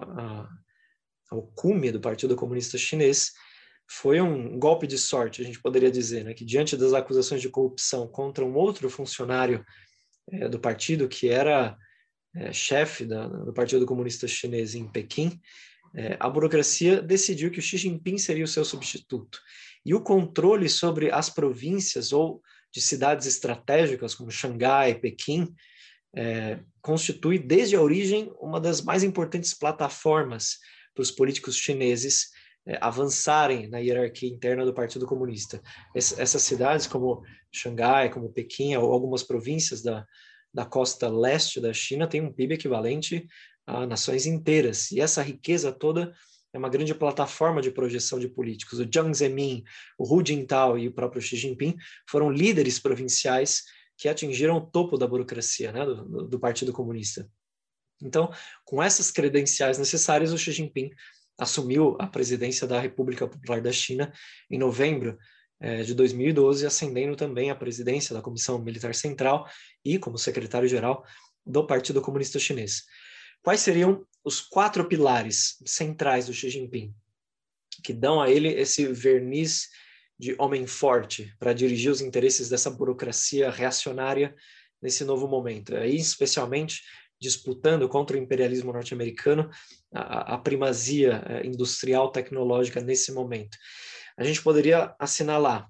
ao cume do Partido Comunista Chinês foi um golpe de sorte, a gente poderia dizer, né? Que diante das acusações de corrupção contra um outro funcionário do partido, que era chefe do Partido Comunista Chinês em Pequim, a burocracia decidiu que o Xi Jinping seria o seu substituto. E o controle sobre as províncias ou de cidades estratégicas como Xangai, Pequim, constitui desde a origem uma das mais importantes plataformas para os políticos chineses avançarem na hierarquia interna do Partido Comunista. Essas cidades como Xangai, como Pequim, ou algumas províncias da costa leste da China têm um PIB equivalente a nações inteiras, e essa riqueza toda é uma grande plataforma de projeção de políticos. O Jiang Zemin, o Hu Jintao e o próprio Xi Jinping foram líderes provinciais que atingiram o topo da burocracia, né, do Partido Comunista. Então, com essas credenciais necessárias, o Xi Jinping assumiu a presidência da República Popular da China em novembro de 2012, ascendendo também à presidência da Comissão Militar Central e como secretário-geral do Partido Comunista Chinês. Quais seriam os 4 pilares centrais do Xi Jinping, que dão a ele esse verniz de homem forte para dirigir os interesses dessa burocracia reacionária nesse novo momento? Aí, especialmente, disputando contra o imperialismo norte-americano a primazia industrial tecnológica nesse momento. A gente poderia assinalar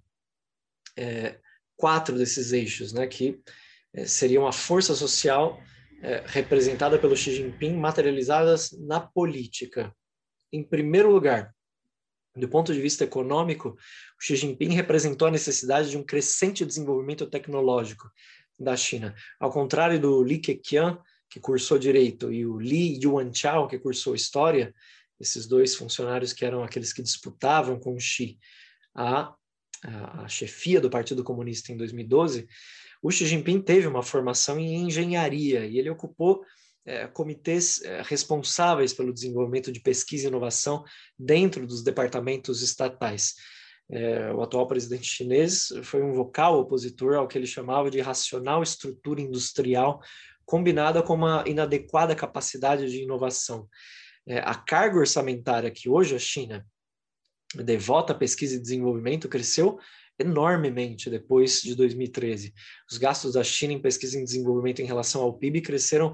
4 desses eixos, né, que seriam a força social representada pelo Xi Jinping, materializadas na política. Em primeiro lugar, do ponto de vista econômico, o Xi Jinping representou a necessidade de um crescente desenvolvimento tecnológico da China. Ao contrário do Li Keqiang, que cursou Direito, e o Li Yuanchao, que cursou História, esses 2 funcionários que eram aqueles que disputavam com o Xi a chefia do Partido Comunista em 2012, o Xi Jinping teve uma formação em engenharia e ele ocupou comitês responsáveis pelo desenvolvimento de pesquisa e inovação dentro dos departamentos estatais. O atual presidente chinês foi um vocal opositor ao que ele chamava de racional estrutura industrial combinada com uma inadequada capacidade de inovação. A carga orçamentária que hoje a China devota à pesquisa e desenvolvimento cresceu enormemente depois de 2013. Os gastos da China em pesquisa e desenvolvimento em relação ao PIB cresceram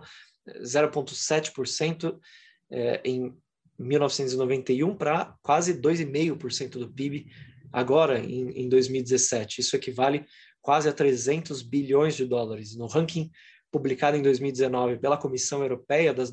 0,7% em 1991 para quase 2,5% do PIB agora em 2017. Isso equivale quase a 300 bilhões de dólares. No ranking publicado em 2019 pela Comissão Europeia, das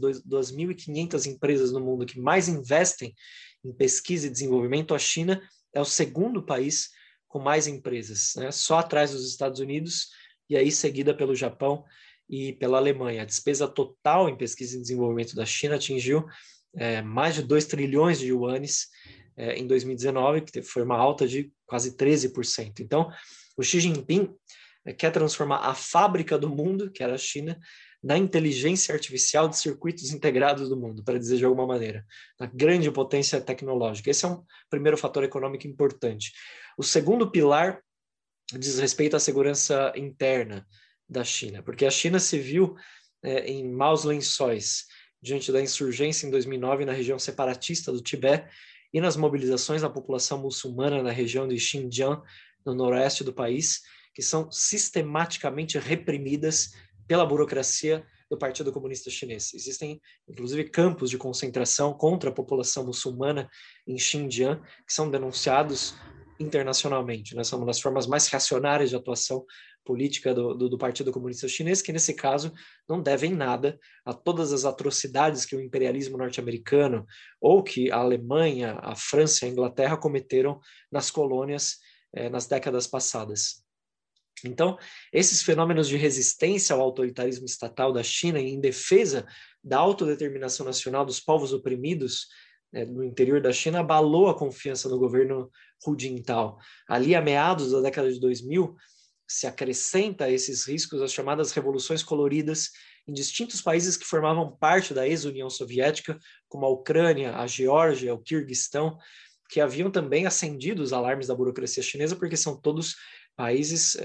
2.500 empresas no mundo que mais investem em pesquisa e desenvolvimento, a China é o segundo país com mais empresas, né? Só atrás dos Estados Unidos, e aí seguida pelo Japão e pela Alemanha. A despesa total em pesquisa e desenvolvimento da China atingiu mais de 2 trilhões de yuanes em 2019, que foi uma alta de quase 13%. Então, o Xi Jinping quer transformar a fábrica do mundo, que era a China, na inteligência artificial de circuitos integrados do mundo, para dizer de alguma maneira, na grande potência tecnológica. Esse é um primeiro fator econômico importante. O segundo pilar diz respeito à segurança interna da China, porque a China se viu em maus lençóis diante da insurgência em 2009 na região separatista do Tibete e nas mobilizações da população muçulmana na região de Xinjiang, no noroeste do país, que são sistematicamente reprimidas pela burocracia do Partido Comunista Chinês. Existem, inclusive, campos de concentração contra a população muçulmana em Xinjiang, que são denunciados internacionalmente, né? São uma das formas mais reacionárias de atuação política do Partido Comunista Chinês, que, nesse caso, não devem nada a todas as atrocidades que o imperialismo norte-americano ou que a Alemanha, a França e a Inglaterra cometeram nas colônias nas décadas passadas. Então, esses fenômenos de resistência ao autoritarismo estatal da China em defesa da autodeterminação nacional dos povos oprimidos no interior da China abalou a confiança no governo Hu Jintao. Ali, a meados da década de 2000, se acrescenta a esses riscos as chamadas revoluções coloridas em distintos países que formavam parte da ex-União Soviética, como a Ucrânia, a Geórgia, o Quirguistão, que haviam também acendido os alarmes da burocracia chinesa, porque são todos países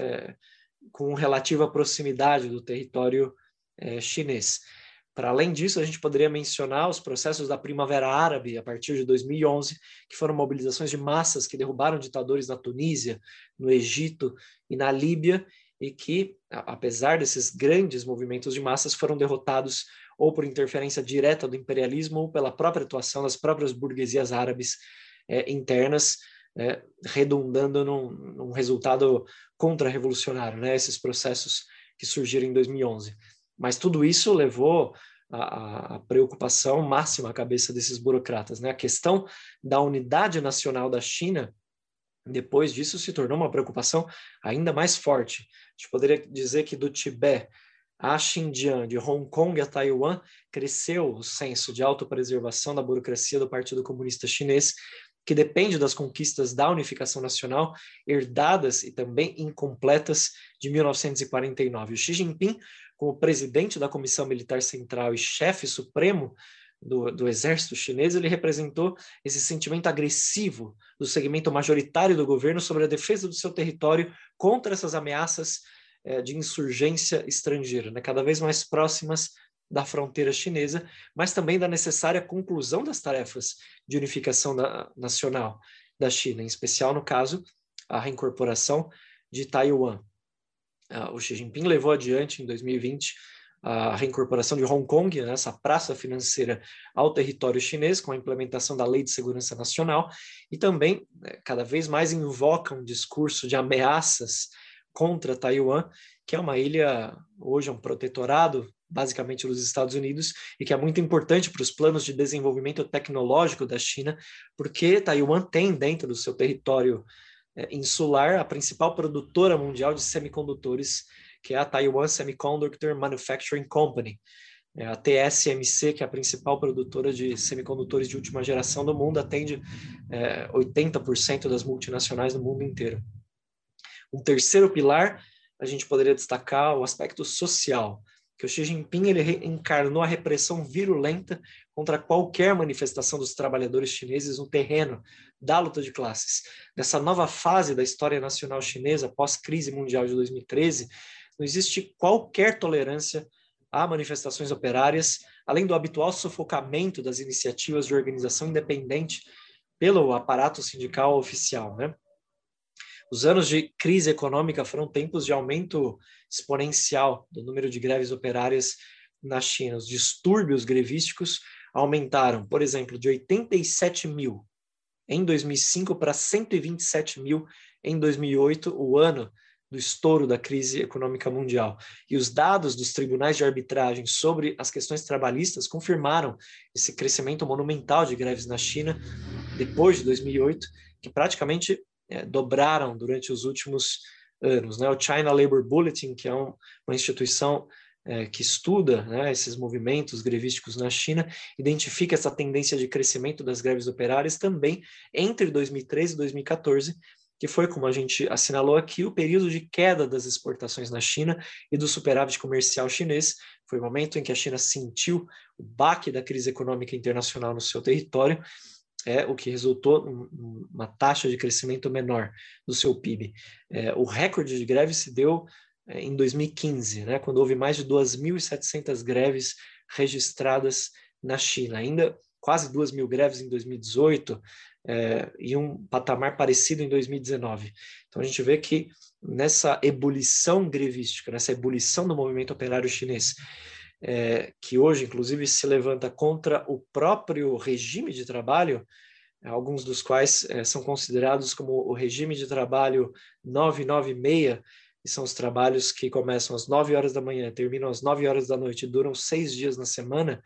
com relativa proximidade do território chinês. Para além disso, a gente poderia mencionar os processos da Primavera Árabe, a partir de 2011, que foram mobilizações de massas que derrubaram ditadores na Tunísia, no Egito e na Líbia, e que, apesar desses grandes movimentos de massas, foram derrotados ou por interferência direta do imperialismo ou pela própria atuação das próprias burguesias árabes internas, redundando num resultado contra-revolucionário, né? Esses processos que surgiram em 2011. Mas tudo isso levou a preocupação máxima à cabeça desses burocratas, né? A questão da unidade nacional da China, depois disso, se tornou uma preocupação ainda mais forte. A gente poderia dizer que do Tibete a Xinjiang, de Hong Kong a Taiwan, cresceu o senso de autopreservação da burocracia do Partido Comunista Chinês, que depende das conquistas da unificação nacional, herdadas e também incompletas de 1949. O Xi Jinping, como presidente da Comissão Militar Central e chefe supremo do exército chinês, ele representou esse sentimento agressivo do segmento majoritário do governo sobre a defesa do seu território contra essas ameaças de insurgência estrangeira, né, cada vez mais próximas da fronteira chinesa, mas também da necessária conclusão das tarefas de unificação nacional da China, em especial, no caso, a reincorporação de Taiwan. O Xi Jinping levou adiante, em 2020, a reincorporação de Hong Kong, né, essa praça financeira, ao território chinês, com a implementação da Lei de Segurança Nacional, e também, cada vez mais, invoca um discurso de ameaças contra Taiwan, que é uma ilha, hoje é um protetorado, basicamente dos Estados Unidos, e que é muito importante para os planos de desenvolvimento tecnológico da China, porque Taiwan tem dentro do seu território insular a principal produtora mundial de semicondutores, que é a Taiwan Semiconductor Manufacturing Company, a TSMC, que é a principal produtora de semicondutores de última geração do mundo, atende 80% das multinacionais do mundo inteiro. Um terceiro pilar, a gente poderia destacar o aspecto social, que o Xi Jinping ele encarnou a repressão virulenta contra qualquer manifestação dos trabalhadores chineses no terreno da luta de classes. Nessa nova fase da história nacional chinesa, pós-crise mundial de 2013, não existe qualquer tolerância a manifestações operárias, além do habitual sufocamento das iniciativas de organização independente pelo aparato sindical oficial, né? Os anos de crise econômica foram tempos de aumento exponencial do número de greves operárias na China. Os distúrbios grevísticos aumentaram, por exemplo, de 87 mil em 2005 para 127 mil em 2008, o ano do estouro da crise econômica mundial. E os dados dos tribunais de arbitragem sobre as questões trabalhistas confirmaram esse crescimento monumental de greves na China depois de 2008, que praticamente dobraram durante os últimos anos, né? O China Labor Bulletin, que é uma instituição que estuda, né, esses movimentos grevísticos na China, identifica essa tendência de crescimento das greves operárias também entre 2013 e 2014, que foi, como a gente assinalou aqui, o período de queda das exportações na China e do superávit comercial chinês. Foi o momento em que a China sentiu o baque da crise econômica internacional no seu território, o que resultou em uma taxa de crescimento menor do seu PIB. O recorde de greves se deu em 2015, né, quando houve mais de 2.700 greves registradas na China. Ainda quase 2.000 greves em 2018 e um patamar parecido em 2019. Então a gente vê que nessa ebulição grevística, nessa ebulição do movimento operário chinês, que hoje, inclusive, se levanta contra o próprio regime de trabalho, alguns dos quais são considerados como o regime de trabalho 996, que são os trabalhos que começam às 9 horas da manhã, terminam às 9 horas da noite e duram 6 dias na semana.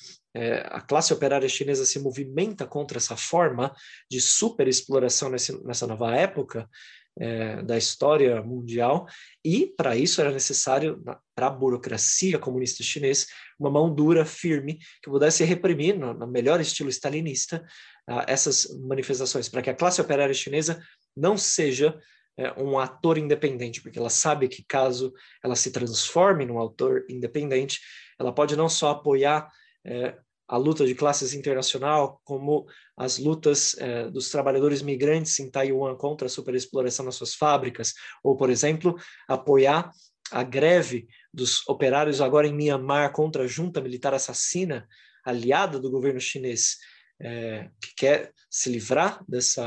A classe operária chinesa se movimenta contra essa forma de superexploração nessa nova época da história mundial, e para isso era necessário, para a burocracia comunista chinesa, uma mão dura, firme, que pudesse reprimir, no melhor estilo stalinista, essas manifestações, para que a classe operária chinesa não seja um ator independente, porque ela sabe que caso ela se transforme num ator independente, ela pode não só apoiar a luta de classes internacional, como as lutas dos trabalhadores migrantes em Taiwan contra a superexploração nas suas fábricas, ou, por exemplo, apoiar a greve dos operários agora em Myanmar contra a junta militar assassina, aliada do governo chinês, que quer se livrar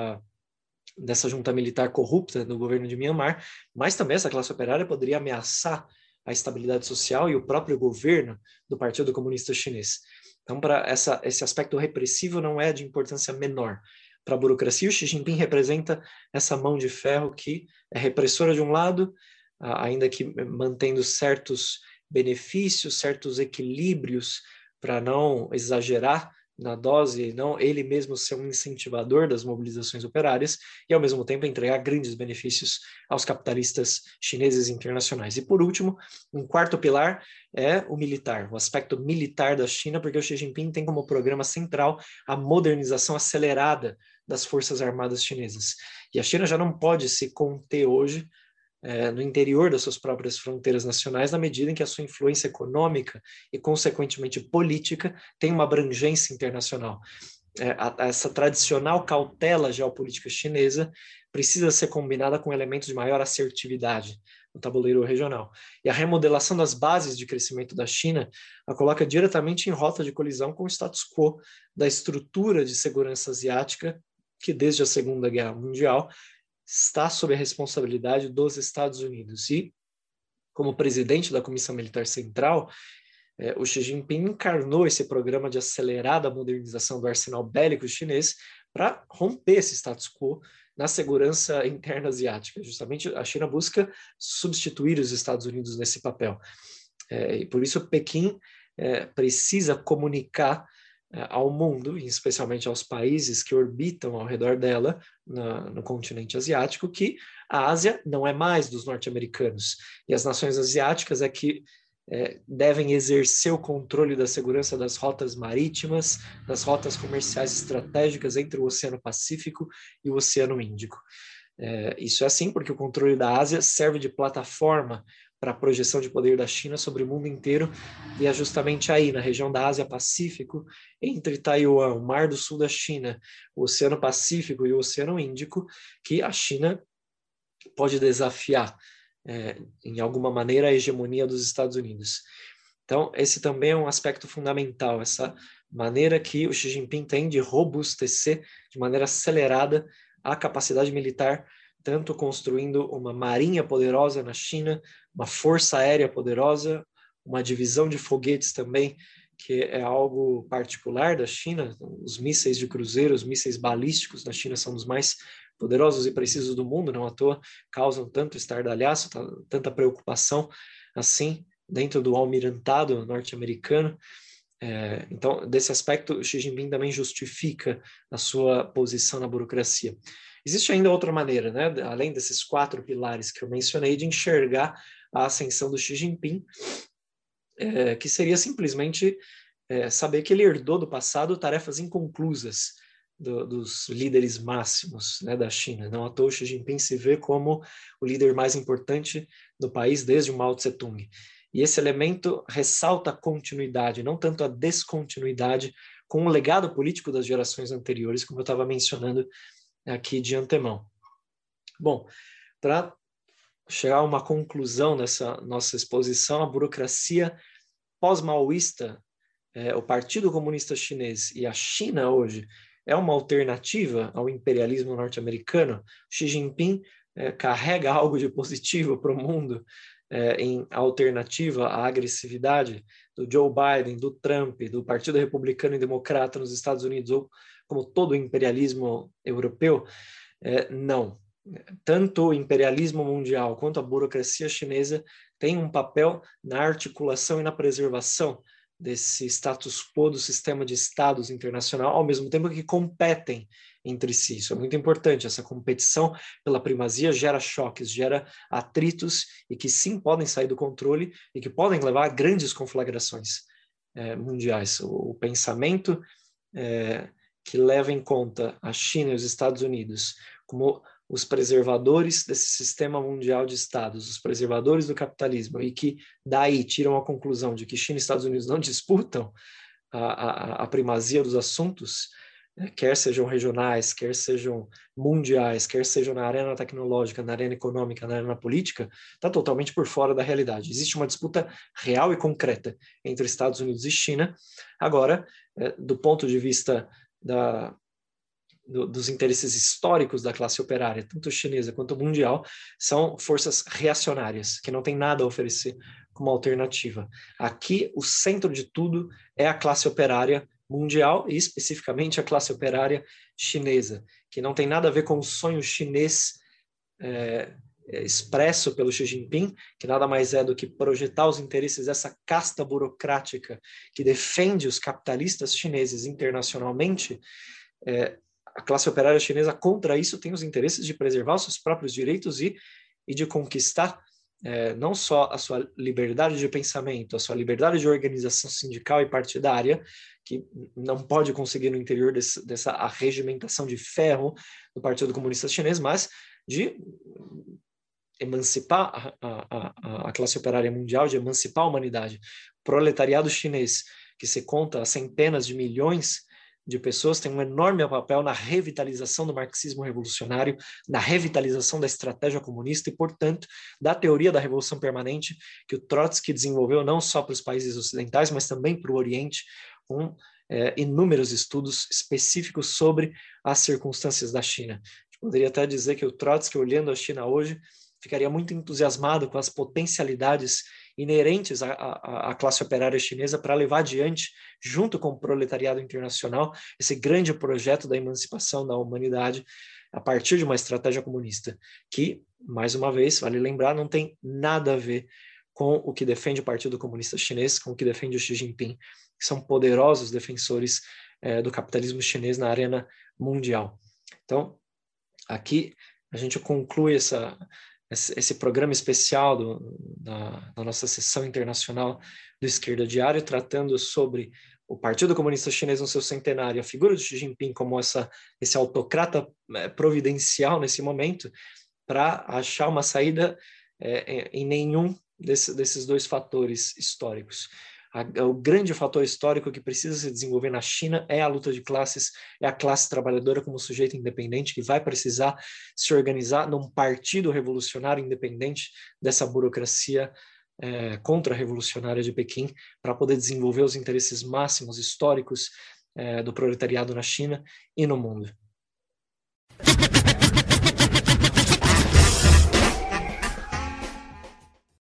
dessa junta militar corrupta do governo de Myanmar, mas também essa classe operária poderia ameaçar a estabilidade social e o próprio governo do Partido Comunista Chinês. Então, para esse aspecto repressivo não é de importância menor. Para a burocracia, o Xi Jinping representa essa mão de ferro que é repressora de um lado, ainda que mantendo certos benefícios, certos equilíbrios, para não exagerar na dose e não ele mesmo ser um incentivador das mobilizações operárias, e ao mesmo tempo entregar grandes benefícios aos capitalistas chineses e internacionais. E por último, um quarto pilar é o militar, o aspecto militar da China, porque o Xi Jinping tem como programa central a modernização acelerada das forças armadas chinesas. E a China já não pode se conter hoje no interior das suas próprias fronteiras nacionais, na medida em que a sua influência econômica e, consequentemente, política tem uma abrangência internacional. Essa tradicional cautela geopolítica chinesa precisa ser combinada com elementos de maior assertividade no tabuleiro regional. E a remodelação das bases de crescimento da China a coloca diretamente em rota de colisão com o status quo da estrutura de segurança asiática, que desde a Segunda Guerra Mundial está sob a responsabilidade dos Estados Unidos. E, como presidente da Comissão Militar Central, o Xi Jinping encarnou esse programa de acelerada modernização do arsenal bélico chinês para romper esse status quo na segurança interna asiática. Justamente a China busca substituir os Estados Unidos nesse papel. E por isso Pequim precisa comunicar ao mundo, e especialmente aos países que orbitam ao redor dela, no continente asiático, que a Ásia não é mais dos norte-americanos. E as nações asiáticas é que devem exercer o controle da segurança das rotas marítimas, das rotas comerciais estratégicas entre o Oceano Pacífico e o Oceano Índico. Isso é assim porque o controle da Ásia serve de plataforma para a projeção de poder da China sobre o mundo inteiro, e é justamente aí, na região da Ásia-Pacífico, entre Taiwan, o Mar do Sul da China, o Oceano Pacífico e o Oceano Índico, que a China pode desafiar em alguma maneira, a hegemonia dos Estados Unidos. Então, esse também é um aspecto fundamental, essa maneira que o Xi Jinping tem de robustecer de maneira acelerada a capacidade militar, tanto construindo uma marinha poderosa na China, uma força aérea poderosa, uma divisão de foguetes também, que é algo particular da China. Os mísseis de cruzeiro, os mísseis balísticos da China são dos mais poderosos e precisos do mundo, não à toa causam tanto estardalhaço, tanta preocupação assim dentro do almirantado norte-americano. Então, desse aspecto, Xi Jinping também justifica a sua posição na burocracia. Existe ainda outra maneira, né, além desses 4 pilares que eu mencionei, de enxergar a ascensão do Xi Jinping, que seria simplesmente saber que ele herdou do passado tarefas inconclusas dos líderes máximos, né, da China. Não à toa, Xi Jinping se vê como o líder mais importante do país desde o Mao Tse-tung. E esse elemento ressalta a continuidade, não tanto a descontinuidade, com o legado político das gerações anteriores, como eu estava mencionando aqui de antemão. Bom, para chegar a uma conclusão nessa nossa exposição, a burocracia pós-maoísta, o Partido Comunista Chinês e a China hoje, é uma alternativa ao imperialismo norte-americano? Xi Jinping carrega algo de positivo para o mundo em alternativa à agressividade do Joe Biden, do Trump, do Partido Republicano e Democrata nos Estados Unidos, ou como todo o imperialismo europeu? Não. Tanto o imperialismo mundial quanto a burocracia chinesa têm um papel na articulação e na preservação desse status quo do sistema de estados internacional, ao mesmo tempo que competem entre si. Isso é muito importante. Essa competição pela primazia gera choques, gera atritos, e que sim podem sair do controle e que podem levar a grandes conflagrações mundiais. O pensamento que leva em conta a China e os Estados Unidos como os preservadores desse sistema mundial de estados, os preservadores do capitalismo, e que daí tiram a conclusão de que China e Estados Unidos não disputam a primazia dos assuntos, quer sejam regionais, quer sejam mundiais, quer sejam na arena tecnológica, na arena econômica, na arena política, está totalmente por fora da realidade. Existe uma disputa real e concreta entre Estados Unidos e China. Agora, do ponto de vista dos interesses históricos da classe operária, tanto chinesa quanto mundial, são forças reacionárias, que não têm nada a oferecer como alternativa. Aqui, o centro de tudo é a classe operária mundial e, especificamente, a classe operária chinesa, que não tem nada a ver com o sonho chinês expresso pelo Xi Jinping, que nada mais é do que projetar os interesses dessa casta burocrática que defende os capitalistas chineses internacionalmente. A classe operária chinesa, contra isso, tem os interesses de preservar os seus próprios direitos e de conquistar não só a sua liberdade de pensamento, a sua liberdade de organização sindical e partidária, que não pode conseguir no interior dessa arregimentação de ferro do Partido Comunista Chinês, mas de emancipar a classe operária mundial, de emancipar a humanidade. O proletariado chinês, que se conta a centenas de milhões de pessoas, tem um enorme papel na revitalização do marxismo revolucionário, na revitalização da estratégia comunista e, portanto, da teoria da revolução permanente que o Trotsky desenvolveu não só para os países ocidentais, mas também para o Oriente, com inúmeros estudos específicos sobre as circunstâncias da China. A gente poderia até dizer que o Trotsky, olhando a China hoje, ficaria muito entusiasmado com as potencialidades inerentes à classe operária chinesa para levar adiante, junto com o proletariado internacional, esse grande projeto da emancipação da humanidade a partir de uma estratégia comunista, que, mais uma vez, vale lembrar, não tem nada a ver com o que defende o Partido Comunista Chinês, com o que defende o Xi Jinping, que são poderosos defensores do capitalismo chinês na arena mundial. Então, aqui a gente conclui esse programa especial da nossa sessão internacional do Esquerda Diário, tratando sobre o Partido Comunista Chinês no seu centenário, a figura do Xi Jinping como esse autocrata providencial nesse momento, para achar uma saída em nenhum desses dois fatores históricos. O grande fator histórico que precisa se desenvolver na China é a luta de classes, é a classe trabalhadora como sujeito independente que vai precisar se organizar num partido revolucionário independente dessa burocracia contra-revolucionária de Pequim, para poder desenvolver os interesses máximos históricos do proletariado na China e no mundo.